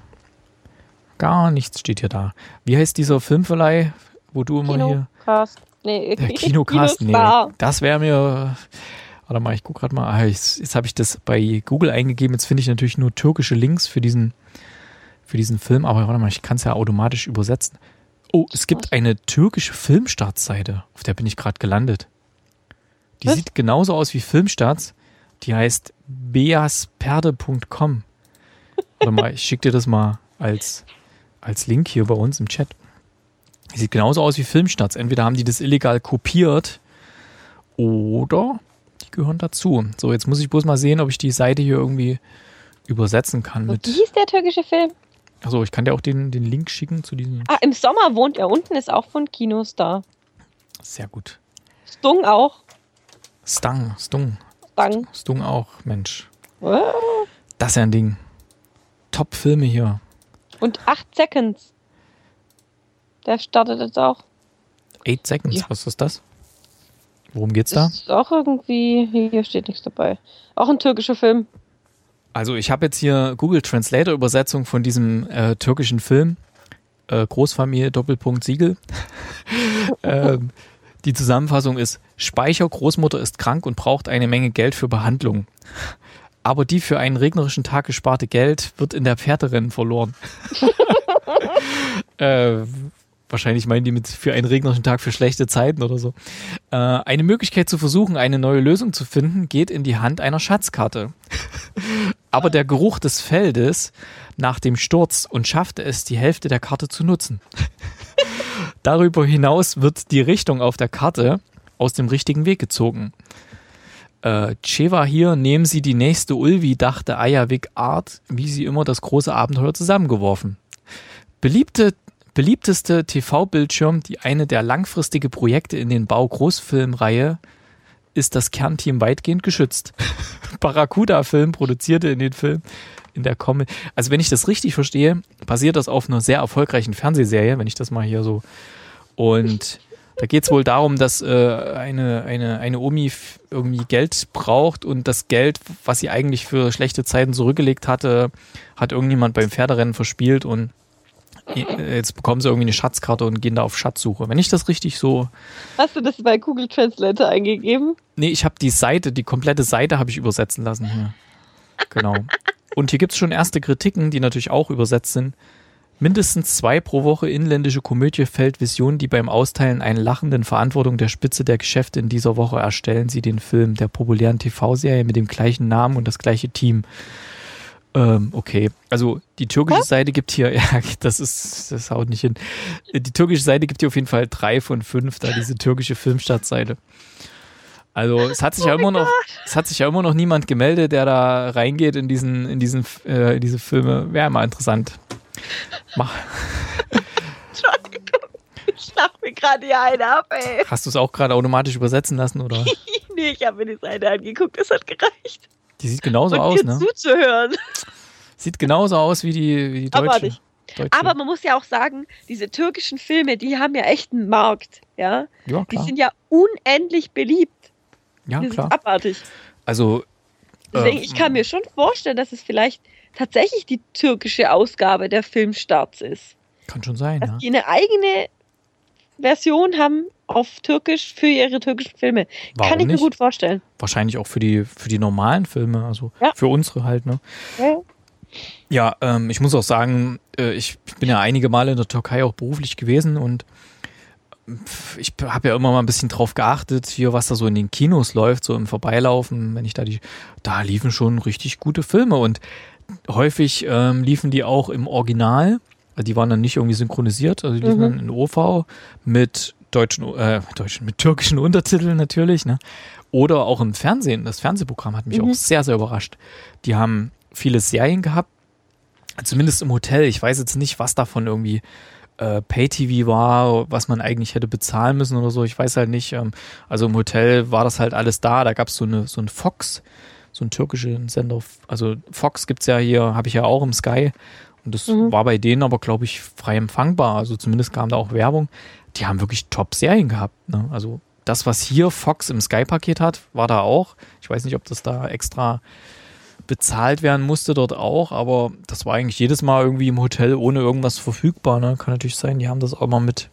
Gar nichts steht hier da. Wie heißt dieser Filmverleih, wo du immer hier... Kinocast. Nee, der Kinocast, nee. Das wäre mir... Warte mal, ich gucke gerade mal. Ah, jetzt jetzt habe ich das bei Google eingegeben. Jetzt finde ich natürlich nur türkische Links für diesen, für diesen Film. Aber warte mal, ich kann es ja automatisch übersetzen. Oh, es gibt eine türkische Filmstartseite. Auf der bin ich gerade gelandet. Die Was? Sieht genauso aus wie Filmstarts. Die heißt beasperde punkt com. Warte mal, ich schicke dir das mal als, als Link hier bei uns im Chat. Die sieht genauso aus wie Filmstarts. Entweder haben die das illegal kopiert oder... die gehören dazu. So, jetzt muss ich bloß mal sehen, ob ich die Seite hier irgendwie übersetzen kann. Mit Wie hieß der türkische Film? Achso, ich kann dir auch den, den Link schicken zu diesem... Ah, im Sommer wohnt er unten, ist auch von Kinostar. Sehr gut. Stung auch. Stung, Stung. Stung. Stung auch, Mensch. Oh. Das ist ja ein Ding. Top-Filme hier. Und acht Seconds. Der startet jetzt auch. Eight Seconds, ja. Was ist das? Worum geht's da? Ist auch irgendwie, hier steht nichts dabei. Auch ein türkischer Film. Also ich habe jetzt hier Google Translator Übersetzung von diesem äh, türkischen Film. Äh, Großfamilie Doppelpunkt Siegel. ähm, die Zusammenfassung ist: Speicher, Großmutter ist krank und braucht eine Menge Geld für Behandlung. Aber die für einen regnerischen Tag gesparte Geld wird in der Pferderennen verloren. äh, Wahrscheinlich meinen die mit für einen regnerischen Tag für schlechte Zeiten oder so. Äh, eine Möglichkeit zu versuchen, eine neue Lösung zu finden, geht in die Hand einer Schatzkarte. Aber der Geruch des Feldes nach dem Sturz und schaffte es, die Hälfte der Karte zu nutzen. Darüber hinaus wird die Richtung auf der Karte aus dem richtigen Weg gezogen. Äh, Cheva hier, nehmen Sie die nächste Ulvi, dachte Ayavik Art, wie sie immer das große Abenteuer zusammengeworfen. Beliebte, beliebteste T V-Bildschirm, die eine der langfristige Projekte in den Bau-Großfilmreihe, ist das Kernteam weitgehend geschützt. Barracuda-Film produzierte in den Film in der Com- Also wenn ich das richtig verstehe, basiert das auf einer sehr erfolgreichen Fernsehserie, wenn ich das mal hier so und da geht es wohl darum, dass äh, eine, eine, eine Omi f- irgendwie Geld braucht und das Geld, was sie eigentlich für schlechte Zeiten zurückgelegt hatte, hat irgendjemand beim Pferderennen verspielt und jetzt bekommen sie irgendwie eine Schatzkarte und gehen da auf Schatzsuche. Wenn ich das richtig so... Hast du das bei Google Translator eingegeben? Nee, ich habe die Seite, die komplette Seite habe ich übersetzen lassen hier. Genau. Und hier gibt es schon erste Kritiken, die natürlich auch übersetzt sind. Mindestens zwei pro Woche inländische Komödie fällt Vision, die beim Austeilen einen lachenden Verantwortung der Spitze der Geschäfte in dieser Woche erstellen sie den Film der populären T V-Serie mit dem gleichen Namen und das gleiche Team. Ähm, okay, also die türkische Was? Seite gibt hier, ja, das ist, das haut nicht hin. Die türkische Seite gibt hier auf jeden Fall drei von fünf, da diese türkische Filmstartseite. Also es hat sich oh ja immer noch, God. es hat sich ja immer noch niemand gemeldet, der da reingeht in diesen, in diesen, äh, in diese Filme. Wäre mal interessant. Mach. Entschuldigung, ich lach mir gerade hier einen ab, ey. Hast du es auch gerade automatisch übersetzen lassen, oder? Nee, ich habe mir die Seite angeguckt, das hat gereicht. Die sieht genauso Und aus, ne? zuzuhören. Sieht genauso aus wie die, wie die deutsche, Aber, nicht. deutsche. Aber man muss ja auch sagen, diese türkischen Filme, die haben ja echt einen Markt, ja? Ja, klar. Die sind ja unendlich beliebt. Ja, das klar. ist abartig. Also, Deswegen, äh, ich kann mir schon vorstellen, dass es vielleicht tatsächlich die türkische Ausgabe der Filmstarts ist. Kann schon sein, dass ja. die eine eigene Version haben auf Türkisch für ihre türkischen Filme. Warum Kann ich nicht? mir gut vorstellen. Wahrscheinlich auch für die, für die normalen Filme, also Ja. für unsere halt, ne? Ja. Ja, ähm, ich muss auch sagen, äh, ich bin ja einige Male in der Türkei auch beruflich gewesen und ich habe ja immer mal ein bisschen drauf geachtet, hier, was da so in den Kinos läuft, so im Vorbeilaufen, wenn ich da die, da liefen schon richtig gute Filme und häufig ähm, liefen die auch im Original, also die waren dann nicht irgendwie synchronisiert, also die liefen Mhm. dann in O V mit deutschen, äh, deutschen, mit türkischen Untertiteln natürlich, ne? Oder auch im Fernsehen, das Fernsehprogramm hat mich Mhm. auch sehr, sehr überrascht. Die haben viele Serien gehabt, zumindest im Hotel, ich weiß jetzt nicht, was davon irgendwie äh, Pay-T V war, was man eigentlich hätte bezahlen müssen oder so, ich weiß halt nicht. Ähm, also im Hotel war das halt alles da, da gab es so eine so ein Fox, so einen türkischen Sender, also Fox gibt's ja hier, habe ich ja auch im Sky und das Mhm. war bei denen aber, glaube ich, frei empfangbar, also zumindest kam da auch Werbung. Die haben wirklich Top-Serien gehabt, ne? Also das, was hier Fox im Sky-Paket hat, war da auch. Ich weiß nicht, ob das da extra bezahlt werden musste dort auch, aber das war eigentlich jedes Mal irgendwie im Hotel ohne irgendwas verfügbar. Ne? Kann natürlich sein, die haben das auch immer mit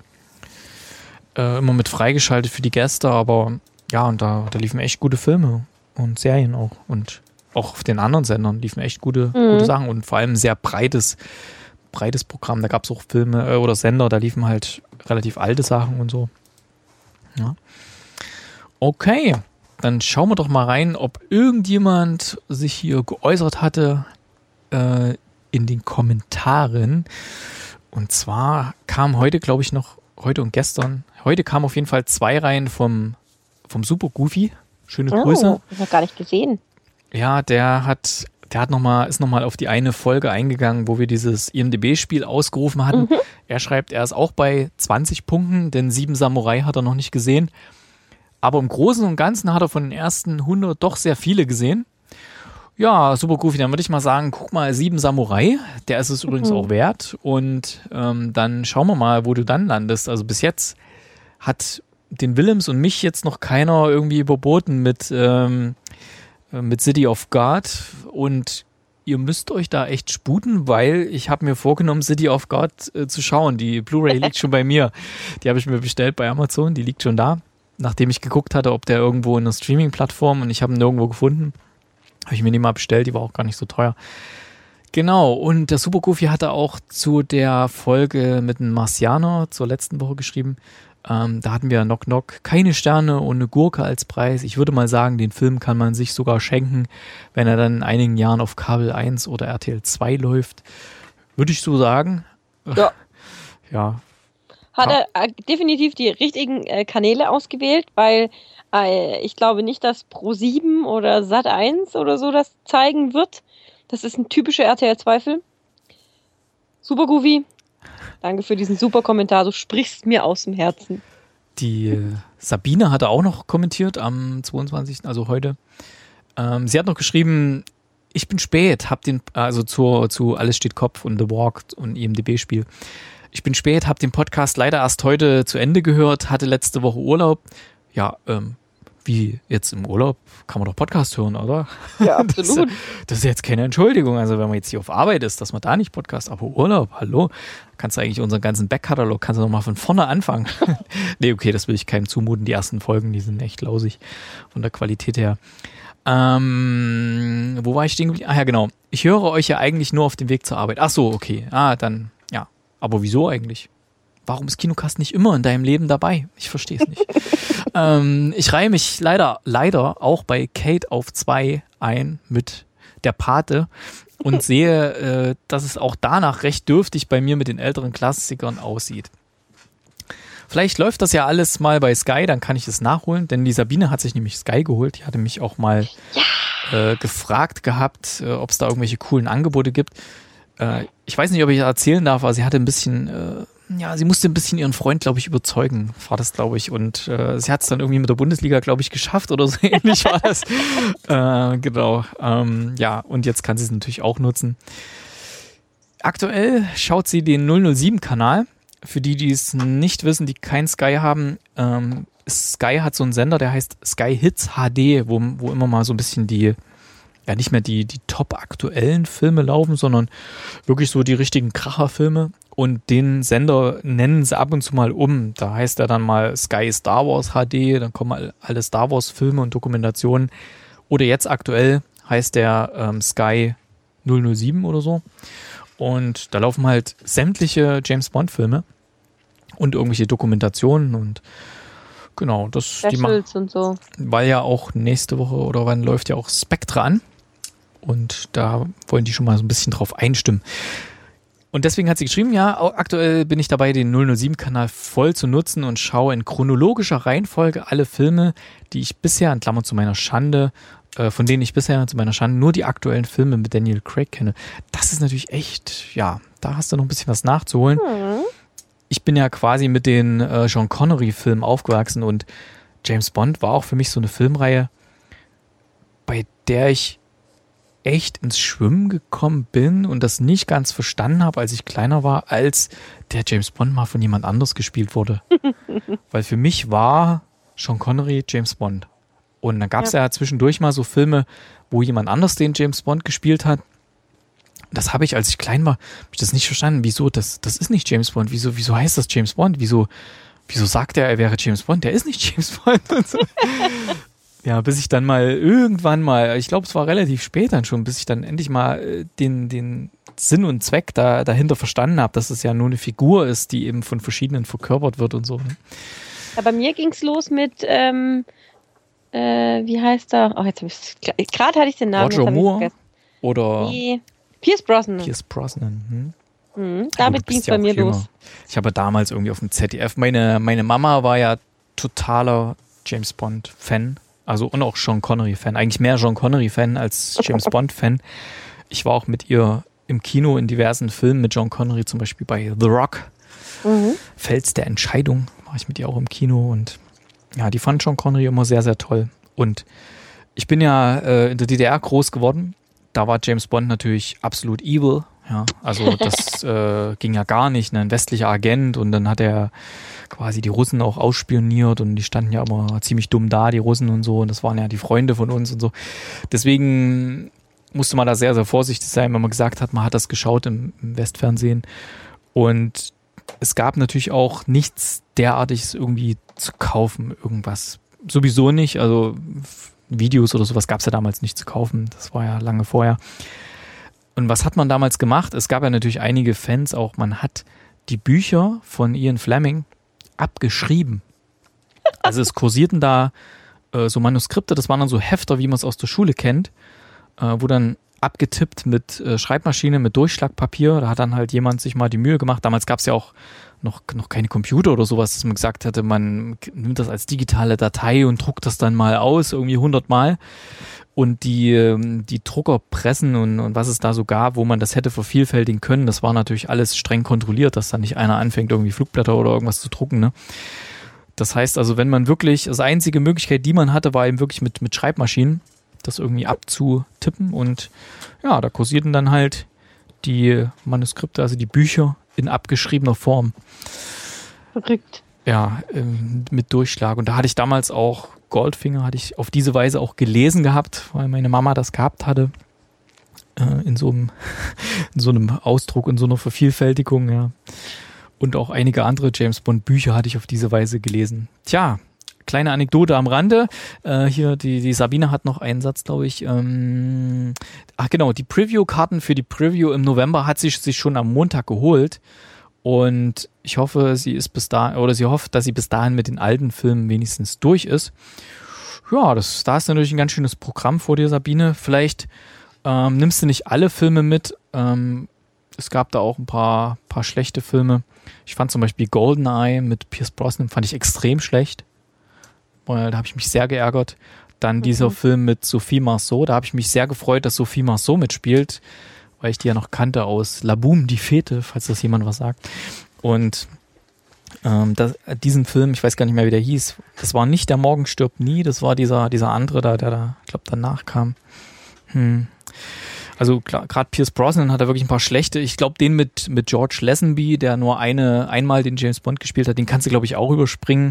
äh, immer mit freigeschaltet für die Gäste, aber ja, und da, da liefen echt gute Filme und Serien auch. Und auch auf den anderen Sendern liefen echt gute, Mhm. gute Sachen und vor allem ein sehr breites, breites Programm. Da gab es auch Filme äh, oder Sender, da liefen halt relativ alte Sachen und so. Ja. Okay. Dann schauen wir doch mal rein, ob irgendjemand sich hier geäußert hatte äh, in den Kommentaren. Und zwar kam heute, glaube ich, noch, heute und gestern, heute kamen auf jeden Fall zwei Reihen vom, vom Super Goofy. Schöne Oh, Grüße. ich habe gar nicht gesehen. Ja, der hat, der hat noch mal, ist nochmal auf die eine Folge eingegangen, wo wir dieses I M D B-Spiel ausgerufen hatten. Mhm. Er schreibt, er ist auch bei zwanzig Punkten, denn Sieben Samurai hat er noch nicht gesehen. Aber im Großen und Ganzen hat er von den ersten hundert doch sehr viele gesehen. Ja, Super Goofy, dann würde ich mal sagen, guck mal, Sieben Samurai, der ist es übrigens Mhm. auch wert. Und ähm, dann schauen wir mal, wo du dann landest. Also bis jetzt hat den Willems und mich jetzt noch keiner irgendwie überboten mit, ähm, mit City of God. Und ihr müsst euch da echt sputen, weil ich habe mir vorgenommen, City of God äh, zu schauen. Die Blu-ray liegt schon bei mir. Die habe ich mir bestellt bei Amazon, die liegt schon da. Nachdem ich geguckt hatte, ob der irgendwo in einer Streaming-Plattform und ich habe ihn nirgendwo gefunden, habe ich mir die mal bestellt, die war auch gar nicht so teuer. Genau, und der Super Goofy hatte auch zu der Folge mit dem Marcianer zur letzten Woche geschrieben, ähm, da hatten wir Knock Knock, keine Sterne und eine Gurke als Preis. Ich würde mal sagen, den Film kann man sich sogar schenken, wenn er dann in einigen Jahren auf Kabel eins oder R T L zwei läuft. Würde ich so sagen. Ja. Ja. hat er äh, definitiv die richtigen äh, Kanäle ausgewählt, weil äh, ich glaube nicht, dass Pro sieben oder Sat eins oder so das zeigen wird. Das ist ein typischer R T L zwei Film. Super, Goofy. Danke für diesen super Kommentar. Du sprichst mir aus dem Herzen. Die äh, Sabine hatte auch noch kommentiert am zweiundzwanzigsten, also heute. Ähm, sie hat noch geschrieben, ich bin spät, hab den, also zu, zu Alles steht Kopf und The Walk und I M D B-Spiel. Ich bin spät, hab den Podcast leider erst heute zu Ende gehört, hatte letzte Woche Urlaub. Ja, ähm, wie jetzt im Urlaub kann man doch Podcast hören, oder? Ja, absolut. Das ist, ja, das ist jetzt keine Entschuldigung. Also wenn man jetzt hier auf Arbeit ist, dass man da nicht Podcast, aber Urlaub, hallo, kannst du eigentlich unseren ganzen Backkatalog, kannst du nochmal von vorne anfangen. Nee, okay, das will ich keinem zumuten. Die ersten Folgen, die sind echt lausig von der Qualität her. Ähm, wo war ich stehen geblieben? Ah ja, genau. Ich höre euch ja eigentlich nur auf dem Weg zur Arbeit. Ach so, okay. Ah, dann, ja. Aber wieso eigentlich? Warum ist Kinocast nicht immer in deinem Leben dabei? Ich verstehe es nicht. ähm, ich reihe mich leider, leider auch bei Kate auf zwei ein mit der Pate und sehe, äh, dass es auch danach recht dürftig bei mir mit den älteren Klassikern aussieht. Vielleicht läuft das ja alles mal bei Sky, dann kann ich es nachholen, denn die Sabine hat sich nämlich Sky geholt. Die hatte mich auch mal ja. äh, gefragt gehabt, äh, ob es da irgendwelche coolen Angebote gibt. Äh, ich weiß nicht, ob ich das erzählen darf, aber sie hatte ein bisschen, äh, ja, sie musste ein bisschen ihren Freund, glaube ich, überzeugen, war das, glaube ich. Und äh, sie hat es dann irgendwie mit der Bundesliga, glaube ich, geschafft oder so ähnlich war das. äh, genau, ähm, ja, und jetzt kann sie es natürlich auch nutzen. Aktuell schaut sie den null null sieben-Kanal. Für die, die es nicht wissen, die kein Sky haben, ähm, Sky hat so einen Sender, der heißt Sky Hits H D, wo, wo immer mal so ein bisschen die, ja nicht mehr die, die top aktuellen Filme laufen, sondern wirklich so die richtigen Kracherfilme. Und den Sender nennen sie ab und zu mal um. Da heißt er dann mal Sky Star Wars H D, dann kommen alle Star Wars Filme und Dokumentationen. Oder jetzt aktuell heißt der ähm, Sky null null sieben oder so. Und da laufen halt sämtliche James-Bond-Filme und irgendwelche Dokumentationen und genau, das die machen, und so. Weil ja auch nächste Woche oder wann läuft ja auch Spectre an und da wollen die schon mal so ein bisschen drauf einstimmen. Und deswegen hat sie geschrieben, ja, aktuell bin ich dabei, den null null sieben-Kanal voll zu nutzen und schaue in chronologischer Reihenfolge alle Filme, die ich bisher, in Klammern zu meiner Schande, von denen ich bisher zu meiner Schande nur die aktuellen Filme mit Daniel Craig kenne. Das ist natürlich echt, ja, da hast du noch ein bisschen was nachzuholen. Mhm. Ich bin ja quasi mit den äh, Sean Connery-Filmen aufgewachsen und James Bond war auch für mich so eine Filmreihe, bei der ich echt ins Schwimmen gekommen bin und das nicht ganz verstanden habe, als ich kleiner war, als der James Bond mal von jemand anders gespielt wurde. Weil für mich war Sean Connery James Bond. Und dann gab es ja. ja zwischendurch mal so Filme, wo jemand anders den James Bond gespielt hat. Das habe ich, als ich klein war, habe ich das nicht verstanden. Wieso? Das, das ist nicht James Bond. Wieso, wieso heißt das James Bond? Wieso, wieso sagt er, er wäre James Bond? Der ist nicht James Bond. Und so. Ja, bis ich dann mal irgendwann mal, ich glaube, es war relativ spät dann schon, bis ich dann endlich mal den, den Sinn und Zweck da, dahinter verstanden habe, dass es ja nur eine Figur ist, die eben von verschiedenen verkörpert wird und so. Ja, bei mir ging es los mit ähm Äh, wie heißt er? Oh, jetzt habe ich gerade hatte ich den Namen. Roger Moore oder nee. Pierce Brosnan. Pierce Brosnan. Hm? Mhm. Damit ging es bei mir jünger. los. Ich habe damals irgendwie auf dem Z D F, meine, meine Mama war ja totaler James Bond Fan, also und auch Sean Connery Fan, eigentlich mehr Sean Connery Fan als James Bond Fan. Ich war auch mit ihr im Kino in diversen Filmen mit Sean Connery, zum Beispiel bei The Rock, mhm. Fels der Entscheidung, war ich mit ihr auch im Kino und ja, die fand Sean Connery immer sehr, sehr toll. Und ich bin ja äh, in der D D R groß geworden. Da war James Bond natürlich absolut evil. Ja, also das äh, ging ja gar nicht. Ne? Ein westlicher Agent und dann hat er quasi die Russen auch ausspioniert und die standen ja immer ziemlich dumm da, die Russen und so. Und das waren ja die Freunde von uns und so. Deswegen musste man da sehr, sehr vorsichtig sein, wenn man gesagt hat, man hat das geschaut im, im Westfernsehen. Und es gab natürlich auch nichts derartiges irgendwie zu kaufen, irgendwas. Sowieso nicht, also Videos oder sowas gab es ja damals nicht zu kaufen, das war ja lange vorher. Und was hat man damals gemacht? Es gab ja natürlich einige Fans auch, man hat die Bücher von Ian Fleming abgeschrieben. Also es kursierten da äh, so Manuskripte, das waren dann so Hefter, wie man es aus der Schule kennt, äh, wo dann abgetippt mit äh, Schreibmaschine, mit Durchschlagpapier. Da hat dann halt jemand sich mal die Mühe gemacht. Damals gab es ja auch noch, noch keine Computer oder sowas, dass man gesagt hatte, man nimmt das als digitale Datei und druckt das dann mal aus, irgendwie hundert Mal. Und die, die Druckerpressen und, und was es da so gab, wo man das hätte vervielfältigen können, das war natürlich alles streng kontrolliert, dass da nicht einer anfängt, irgendwie Flugblätter oder irgendwas zu drucken, ne? Das heißt also, wenn man wirklich, das einzige Möglichkeit, die man hatte, war eben wirklich mit, mit Schreibmaschinen, das irgendwie abzutippen und ja, da kursierten dann halt die Manuskripte, also die Bücher in abgeschriebener Form. Verrückt. Ja, ähm, mit Durchschlag. Und da hatte ich damals auch Goldfinger, hatte ich auf diese Weise auch gelesen gehabt, weil meine Mama das gehabt hatte. Äh, in so einem, in so einem Ausdruck, in so einer Vervielfältigung, ja. Und auch einige andere James-Bond-Bücher hatte ich auf diese Weise gelesen. Tja, kleine Anekdote am Rande. Äh, hier, die, die Sabine hat noch einen Satz, glaube ich. Ähm, ach genau, die Preview-Karten für die Preview im November hat sie sich schon am Montag geholt. Und ich hoffe, sie ist bis da, oder sie hofft, dass sie bis dahin mit den alten Filmen wenigstens durch ist. Ja, das, da ist natürlich ein ganz schönes Programm vor dir, Sabine. Vielleicht ähm, nimmst du nicht alle Filme mit. Ähm, es gab da auch ein paar, paar schlechte Filme. Ich fand zum Beispiel GoldenEye mit Pierce Brosnan fand ich extrem schlecht. Da habe ich mich sehr geärgert. Dann mhm. dieser Film mit Sophie Marceau, da habe ich mich sehr gefreut, dass Sophie Marceau mitspielt, weil ich die ja noch kannte aus La Boum, die Fete, falls das jemand was sagt. Und ähm, das, diesen Film, ich weiß gar nicht mehr, wie der hieß, das war nicht Der Morgen stirbt nie, das war dieser, dieser andere da, der da, ich glaube, danach kam. Hm. Also gerade Pierce Brosnan hat da wirklich ein paar schlechte. Ich glaube, den mit, mit George Lazenby, der nur eine einmal den James Bond gespielt hat, den kannst du, glaube ich, auch überspringen.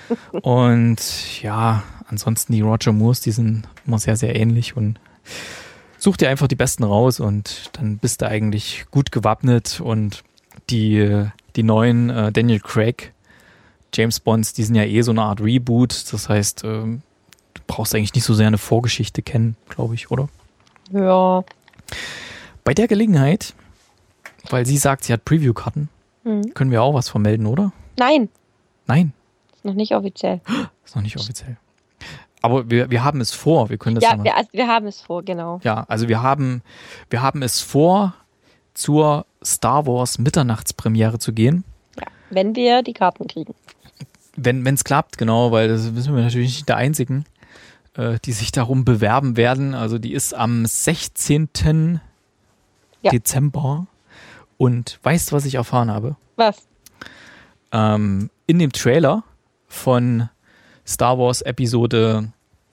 Und ja, ansonsten die Roger Moores, die sind immer sehr, sehr ähnlich. Und such dir einfach die besten raus und dann bist du eigentlich gut gewappnet. Und die, die neuen äh, Daniel Craig James Bonds, die sind ja eh so eine Art Reboot. Das heißt, äh, du brauchst eigentlich nicht so sehr eine Vorgeschichte kennen, glaube ich, oder? Ja. Bei der Gelegenheit, weil sie sagt, sie hat Preview-Karten, mhm. können wir auch was vermelden, oder? Nein. Nein? Ist noch nicht offiziell. Ist noch nicht offiziell. Aber wir, wir haben es vor. Wir können das ja, mal. wir, also wir haben es vor, genau. Ja, also wir haben, wir haben es vor, zur Star Wars Mitternachtspremiere zu gehen. Ja, wenn wir die Karten kriegen. Wenn es klappt, genau, weil das wissen wir natürlich nicht der Einzigen, die sich darum bewerben werden. Also die ist am sechzehnten Ja. Dezember. Und weißt du, was ich erfahren habe? Was? Ähm, in dem Trailer von Star Wars Episode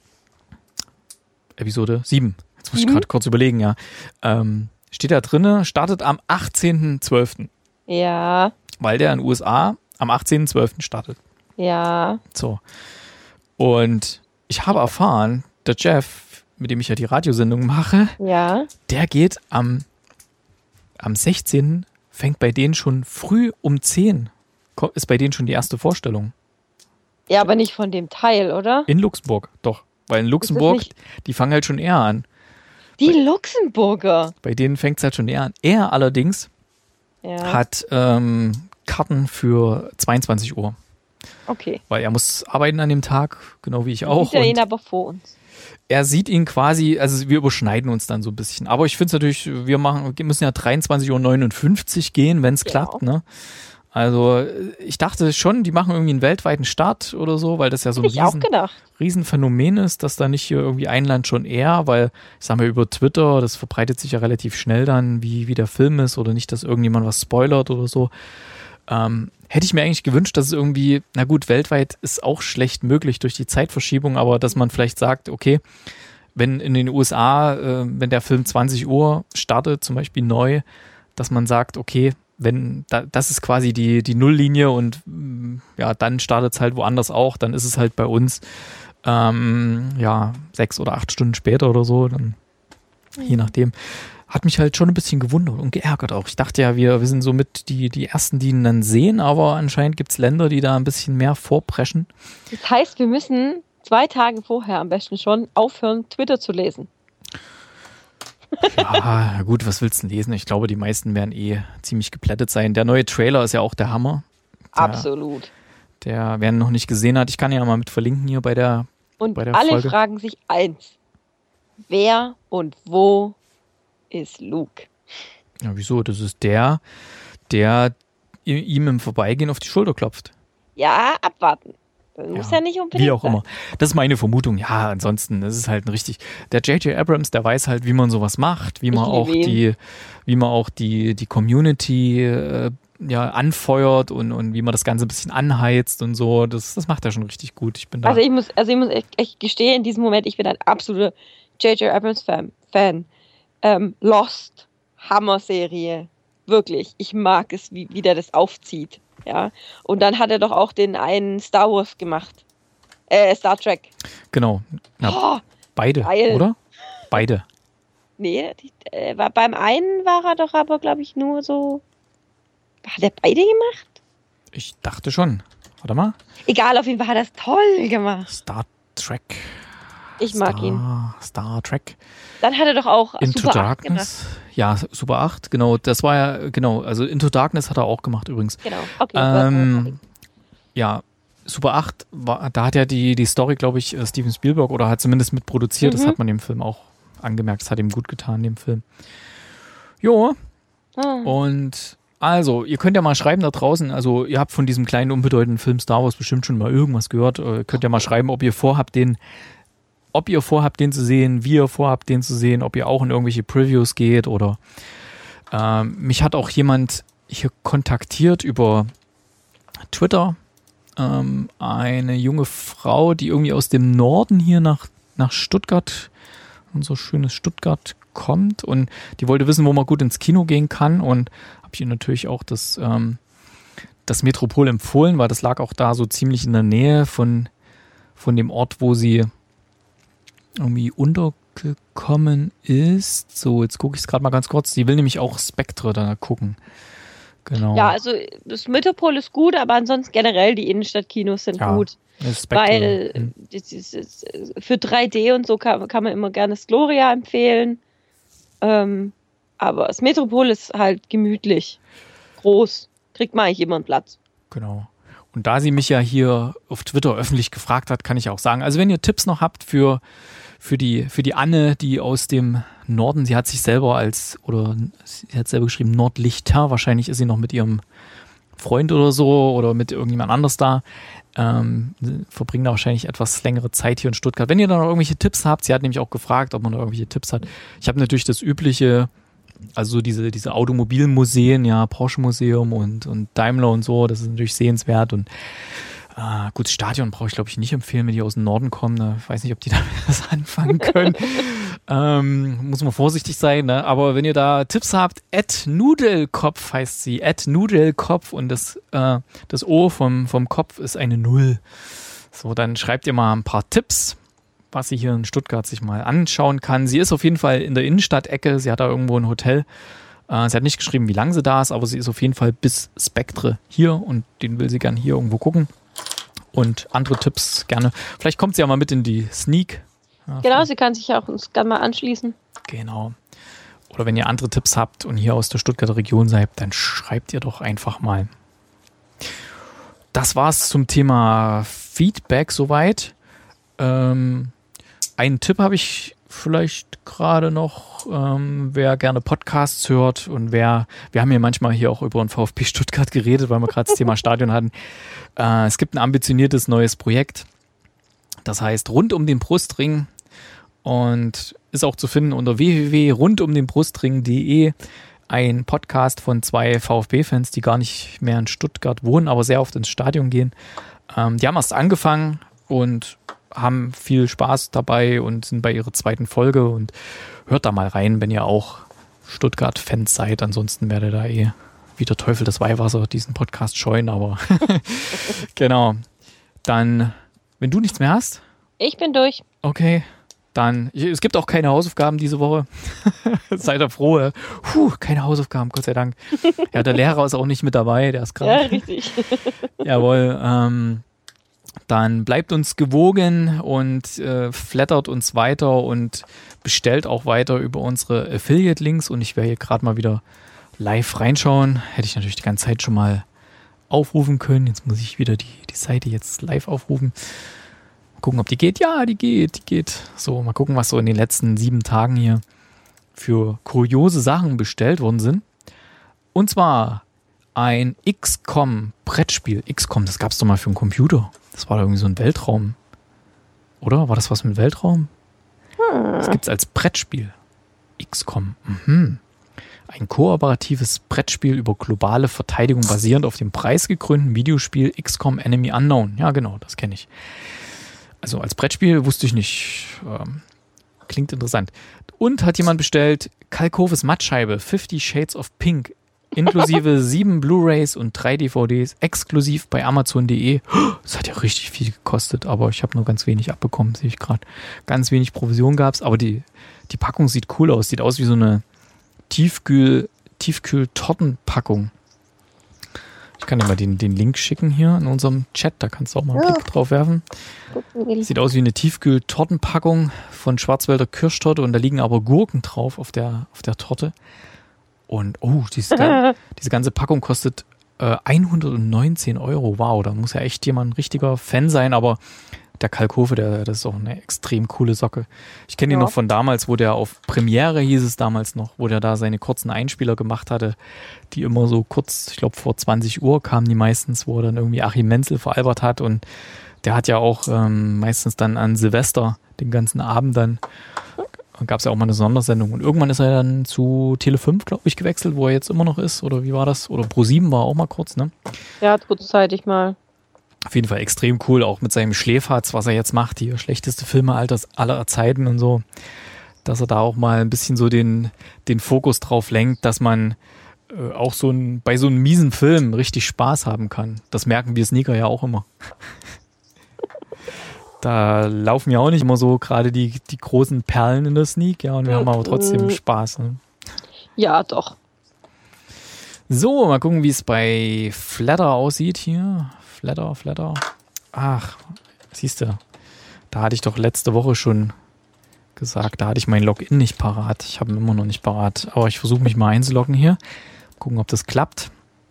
Episode sieben. Jetzt muss ich gerade kurz überlegen, ja. Ähm, steht da drinne, startet am achtzehnten zwölften Ja. Weil der in den U S A am achtzehnten zwölften startet. Ja. So. Und ich habe erfahren, der Jeff, mit dem ich ja die Radiosendung mache, ja. der geht am, am sechzehnten fängt bei denen schon früh um zehn, ist bei denen schon die erste Vorstellung. Ja, aber nicht von dem Teil, oder? In Luxemburg, doch. Weil in Luxemburg, die fangen halt schon eher an. Die bei, Luxemburger? Bei denen fängt es halt schon eher an. Er allerdings ja. hat ähm, Karten für zweiundzwanzig Uhr. Okay. Weil er muss arbeiten an dem Tag, genau wie ich auch. Sieht er ihn aber vor uns. Er sieht ihn quasi, also wir überschneiden uns dann so ein bisschen. Aber ich finde es natürlich, wir machen, wir müssen ja dreiundzwanzig Uhr neunundfünfzig gehen, wenn es genau. klappt, ne? Also ich dachte schon, die machen irgendwie einen weltweiten Start oder so, weil das ja so ein Riesen, Riesenphänomen ist, dass da nicht hier irgendwie ein Land schon eher, weil ich sag mal über Twitter, das verbreitet sich ja relativ schnell dann, wie, wie der Film ist oder nicht, dass irgendjemand was spoilert oder so. Ähm, hätte ich mir eigentlich gewünscht, dass es irgendwie, na gut, weltweit ist auch schlecht möglich durch die Zeitverschiebung, aber dass man vielleicht sagt, okay, wenn in den U S A, äh, wenn der Film zwanzig Uhr startet, zum Beispiel neu, dass man sagt, okay, wenn da, das ist quasi die, die Nulllinie und ja, dann startet es halt woanders auch, dann ist es halt bei uns ähm, ja, sechs oder acht Stunden später oder so, dann je nachdem. Hat mich halt schon ein bisschen gewundert und geärgert auch. Ich dachte ja, wir, wir sind somit die, die Ersten, die ihn dann sehen, aber anscheinend gibt es Länder, die da ein bisschen mehr vorpreschen. Das heißt, wir müssen zwei Tage vorher am besten schon aufhören, Twitter zu lesen. Ja, gut, was willst du denn lesen? Ich glaube, die meisten werden eh ziemlich geplättet sein. Der neue Trailer ist ja auch der Hammer. Der, Absolut. Der, wer ihn noch nicht gesehen hat, ich kann ja mal mit verlinken hier bei der Und bei der alle Folge. Fragen sich eins. Wer und wo ist Luke? Ja, wieso? Das ist der, der ihm im Vorbeigehen auf die Schulter klopft. Ja, abwarten. Muss ja, ja nicht unbedingt Wie auch sein. immer. Das ist meine Vermutung. Ja, ansonsten, das ist halt ein richtig. Der J J Abrams, der weiß halt, wie man sowas macht, wie man auch die, wie man auch die, die Community äh, ja, anfeuert und, und wie man das Ganze ein bisschen anheizt und so. Das, das macht er schon richtig gut. Ich bin da. Also ich muss, also ich muss echt, echt gestehen, in diesem Moment, ich bin ein absoluter J J Abrams-Fan. Fan. Ähm, Lost, Hammer-Serie. Wirklich. Ich mag es, wie, wie der das aufzieht. Ja, und dann hat er doch auch den einen Star Wars gemacht. Äh, Star Trek. Genau. Ja, oh, beide, geil. Oder? Beide. Nee, die, äh, war, beim einen war er doch aber, glaube ich, nur so... Hat er beide gemacht? Ich dachte schon. Warte mal. Egal, auf jeden Fall hat er es toll gemacht. Star Trek. Ich Star, mag ihn. Star Trek. Dann hat er doch auch Into Super Darkness. acht gemacht. Ja, Super acht, genau. Das war ja, genau, also Into Darkness hat er auch gemacht übrigens. Genau, okay. Ähm, ja, Super acht, war, da hat ja die, die Story, glaube ich, Steven Spielberg oder hat zumindest mitproduziert. Mhm. Das hat man dem Film auch angemerkt. Das hat ihm gut getan, dem Film. Jo. Mhm. Und also, ihr könnt ja mal schreiben da draußen, also ihr habt von diesem kleinen, unbedeutenden Film Star Wars bestimmt schon mal irgendwas gehört. Ihr könnt ja mal schreiben, ob ihr vorhabt, den ob ihr vorhabt, den zu sehen, wie ihr vorhabt, den zu sehen, ob ihr auch in irgendwelche Previews geht oder ähm, mich hat auch jemand hier kontaktiert über Twitter, ähm, eine junge Frau, die irgendwie aus dem Norden hier nach, nach Stuttgart, unser schönes Stuttgart kommt und die wollte wissen, wo man gut ins Kino gehen kann und habe ich ihr natürlich auch das, ähm, das Metropol empfohlen, weil das lag auch da so ziemlich in der Nähe von, von dem Ort, wo sie irgendwie untergekommen ist. So, jetzt gucke ich es gerade mal ganz kurz. Die will nämlich auch Spectre da gucken. Genau. Ja, also das Metropol ist gut, aber ansonsten generell die Innenstadtkinos sind ja, gut. Weil hm. das ist, das ist, für drei D und so kann, kann man immer gerne das Gloria empfehlen. Ähm, aber das Metropol ist halt gemütlich. Groß. Kriegt man eigentlich immer einen Platz. Genau. Und da sie mich ja hier auf Twitter öffentlich gefragt hat, kann ich auch sagen, also wenn ihr Tipps noch habt für Für die, für die Anne, die aus dem Norden, sie hat sich selber als, oder sie hat selber geschrieben, Nordlichter, wahrscheinlich ist sie noch mit ihrem Freund oder so oder mit irgendjemand anders da, ähm, verbringen da wahrscheinlich etwas längere Zeit hier in Stuttgart. Wenn ihr da noch irgendwelche Tipps habt, sie hat nämlich auch gefragt, ob man noch irgendwelche Tipps hat. Ich habe natürlich das übliche, also diese, diese Automobilmuseen, ja, Porsche Museum und, und Daimler und so, das ist natürlich sehenswert und Uh, gut, Stadion brauche ich, glaube ich, nicht empfehlen, wenn die aus dem Norden kommen. Ne? Ich weiß nicht, ob die damit was anfangen können. ähm, muss man vorsichtig sein. Ne? Aber wenn ihr da Tipps habt, at Nudelkopf heißt sie. at Nudelkopf und das, äh, das O vom, vom Kopf ist eine Null. So, dann schreibt ihr mal ein paar Tipps, was sie hier in Stuttgart sich mal anschauen kann. Sie ist auf jeden Fall in der Innenstadt-Ecke. Sie hat da irgendwo ein Hotel. Uh, sie hat nicht geschrieben, wie lange sie da ist, aber sie ist auf jeden Fall bis Spectre hier und den will sie gern hier irgendwo gucken. Und andere Tipps gerne. Vielleicht kommt sie ja mal mit in die Sneak. Ja, genau, sie kann sich ja auch uns gerne mal anschließen. Genau. Oder wenn ihr andere Tipps habt und hier aus der Stuttgarter Region seid, dann schreibt ihr doch einfach mal. Das war's zum Thema Feedback soweit. Ähm, einen Tipp habe ich vielleicht gerade noch, ähm, wer gerne Podcasts hört und wer, wir haben hier manchmal hier auch über den VfB Stuttgart geredet, weil wir gerade das Thema Stadion hatten. Äh, es gibt ein ambitioniertes neues Projekt, das heißt Rund um den Brustring und ist auch zu finden unter w w w punkt rund um den brustring punkt d e. Ein Podcast von zwei VfB-Fans, die gar nicht mehr in Stuttgart wohnen, aber sehr oft ins Stadion gehen. Ähm, die haben erst angefangen und haben viel Spaß dabei und sind bei ihrer zweiten Folge und hört da mal rein, wenn ihr auch Stuttgart-Fans seid. Ansonsten werdet ihr da eh wie der Teufel das Weihwasser diesen Podcast scheuen, aber genau. Dann, wenn du nichts mehr hast? Ich bin durch. Okay, dann, es gibt auch keine Hausaufgaben diese Woche. Seid ihr froh. Puh, keine Hausaufgaben, Gott sei Dank. Ja, der Lehrer ist auch nicht mit dabei, der ist krank. Ja, richtig. Jawohl, ähm, dann bleibt uns gewogen und äh, flattert uns weiter und bestellt auch weiter über unsere Affiliate-Links. Und ich werde hier gerade mal wieder live reinschauen. Hätte ich natürlich die ganze Zeit schon mal aufrufen können. Jetzt muss ich wieder die, die Seite jetzt live aufrufen. Mal gucken, ob die geht. Ja, die geht, die geht. So, mal gucken, was so in den letzten sieben Tagen hier für kuriose Sachen bestellt worden sind. Und zwar ein X COM-Brettspiel. X COM, das gab es doch mal für einen Computer. Das war doch irgendwie so ein Weltraum. Oder? War das was mit Weltraum? Hm. Das gibt es als Brettspiel. X COM. Mhm. Ein kooperatives Brettspiel über globale Verteidigung basierend auf dem preisgekrönten Videospiel X COM Enemy Unknown. Ja, genau, das kenne ich. Also als Brettspiel wusste ich nicht. Ähm, klingt interessant. Und hat jemand bestellt Kalkofes Mattscheibe Fifty Shades of Pink inklusive sieben Blu-Rays und drei D V Ds exklusiv bei Amazon punkt de. Das hat ja richtig viel gekostet, aber ich habe nur ganz wenig abbekommen, sehe ich gerade. Ganz wenig Provision gab es, aber die, die Packung sieht cool aus. Sieht aus wie so eine Tiefkühl, Tiefkühl-Tortenpackung. Ich kann dir mal den, den Link schicken hier in unserem Chat, da kannst du auch mal einen Blick drauf werfen. Sieht aus wie eine Tiefkühl-Tortenpackung von Schwarzwälder Kirschtorte und da liegen aber Gurken drauf auf der, auf der Torte. Und oh, diese, diese ganze Packung kostet äh, hundertneunzehn Euro. Wow, da muss ja echt jemand ein richtiger Fan sein, aber der Kalkofe, der, das ist auch eine extrem coole Socke. Ich kenne ihn ja noch von damals, wo der auf Premiere hieß es damals noch, wo der da seine kurzen Einspieler gemacht hatte, die immer so kurz, ich glaube vor zwanzig Uhr kamen die meistens, wo er dann irgendwie Achim Menzel veralbert hat und der hat ja auch ähm, meistens dann an Silvester den ganzen Abend dann, gab es ja auch mal eine Sondersendung und irgendwann ist er dann zu Tele fünf, glaube ich, gewechselt, wo er jetzt immer noch ist oder wie war das? Oder Pro sieben war auch mal kurz, ne? Ja, kurzzeitig mal. Auf jeden Fall extrem cool, auch mit seinem Schläferz, was er jetzt macht, die schlechteste Filme alters aller Zeiten und so, dass er da auch mal ein bisschen so den, den Fokus drauf lenkt, dass man äh, auch so ein, bei so einem miesen Film richtig Spaß haben kann. Das merken wir Sneaker ja auch immer. Da laufen ja auch nicht immer so gerade die, die großen Perlen in der Sneak, ja, und wir haben aber trotzdem Spaß. Ne? Ja, doch. So, mal gucken, wie es bei Flatter aussieht hier. Flatter, Flatter. Ach, siehst du, da hatte ich doch letzte Woche schon gesagt, da hatte ich mein Login nicht parat. Ich habe ihn immer noch nicht parat, aber ich versuche mich mal einzuloggen hier. Gucken, ob das klappt.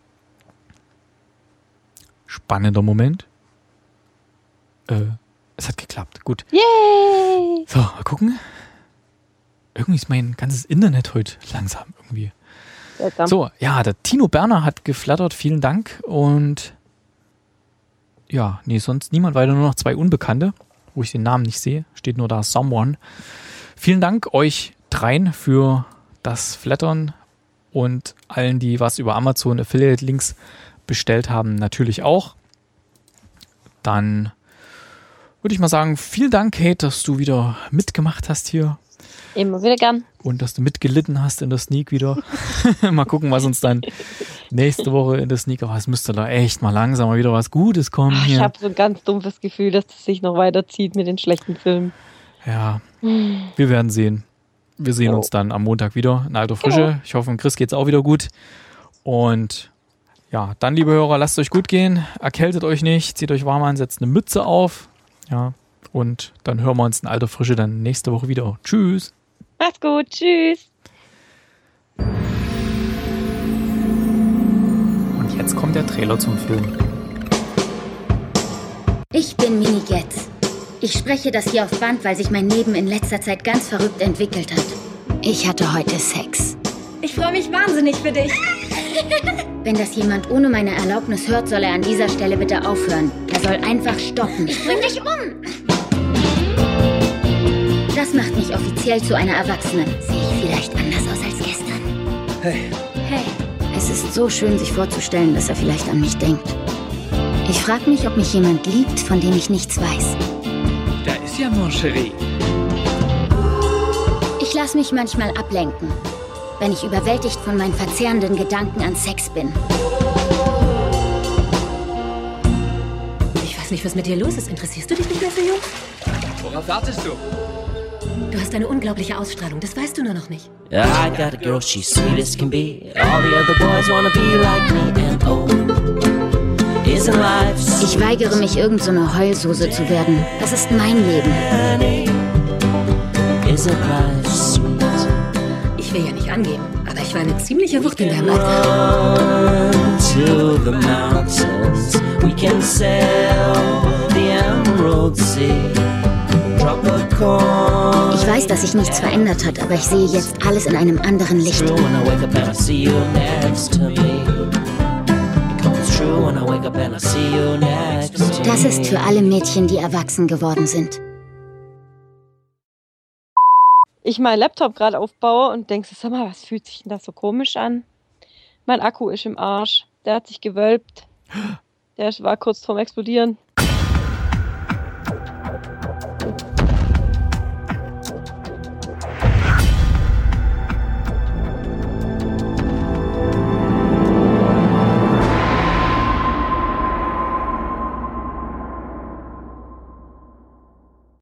Spannender Moment. Äh, es hat geklappt, gut. Yay! So, mal gucken. Irgendwie ist mein ganzes Internet heute langsam irgendwie. Seltsam. So, ja, der Tino Berner hat geflattert, vielen Dank. Und ja, nee, sonst niemand weiter, nur noch zwei Unbekannte, wo ich den Namen nicht sehe. Steht nur da Someone. Vielen Dank euch dreien für das Flattern und allen, die was über Amazon Affiliate Links bestellt haben, natürlich auch. Dann würde ich mal sagen, vielen Dank, Kate, dass du wieder mitgemacht hast hier. Immer wieder gern. Und dass du mitgelitten hast in der Sneak wieder. Mal gucken, was uns dann nächste Woche in der Sneak, aber es müsste da echt mal langsam mal wieder was Gutes kommen Ach, hier. Ich habe so ein ganz dumpfes Gefühl, dass es sich noch weiterzieht mit den schlechten Filmen. Ja, wir werden sehen. Wir sehen oh. uns dann am Montag wieder in alter Frische. Ich hoffe, Chris geht's auch wieder gut. Und ja, dann, liebe Hörer, lasst euch gut gehen. Erkältet euch nicht, zieht euch warm an, setzt eine Mütze auf. Ja, und dann hören wir uns in alter Frische dann nächste Woche wieder. Tschüss. Macht's gut, tschüss. Und jetzt kommt der Trailer zum Film. Ich bin Mini Getz. Ich spreche das hier auf Band, weil sich mein Leben in letzter Zeit ganz verrückt entwickelt hat. Ich hatte heute Sex. Ich freue mich wahnsinnig für dich. Wenn das jemand ohne meine Erlaubnis hört, soll er an dieser Stelle bitte aufhören. Er soll einfach stoppen. Ich bring dich um. Das macht mich offiziell zu einer Erwachsenen. Sehe ich vielleicht anders aus als gestern? Hey. Hey. Es ist so schön, sich vorzustellen, dass er vielleicht an mich denkt. Ich frage mich, ob mich jemand liebt, von dem ich nichts weiß. Da ist ja mon Chéri. Ich lasse mich manchmal ablenken, wenn ich überwältigt von meinen verzehrenden Gedanken an Sex bin. Ich weiß nicht, was mit dir los ist. Interessierst du dich nicht mehr für Jungs? Worauf wartest du? Du hast eine unglaubliche Ausstrahlung, das weißt du nur noch nicht. I got a girl, she's sweet as can be. All the other boys wanna be like me. And oh, isn't life sweet? Ich weigere mich, irgend so eine Heulsuse zu werden. Das ist mein Leben. Isn't life sweet? Ich will ja nicht angeben, aber ich war eine ziemliche Wucht in deinem Alter. Run to the mountains. We can sail the Emerald Sea. Drop a coin. Ich weiß, dass sich nichts verändert hat, aber ich sehe jetzt alles in einem anderen Licht. When I wake up and I see you next to me. subscribe and I'll see you next. Das ist für alle Mädchen, die erwachsen geworden sind. Ich meinen Laptop gerade aufbaue und denkst, sag mal, was fühlt sich denn das so komisch an? Mein Akku ist im Arsch. Der hat sich gewölbt. Der war kurz vorm Explodieren.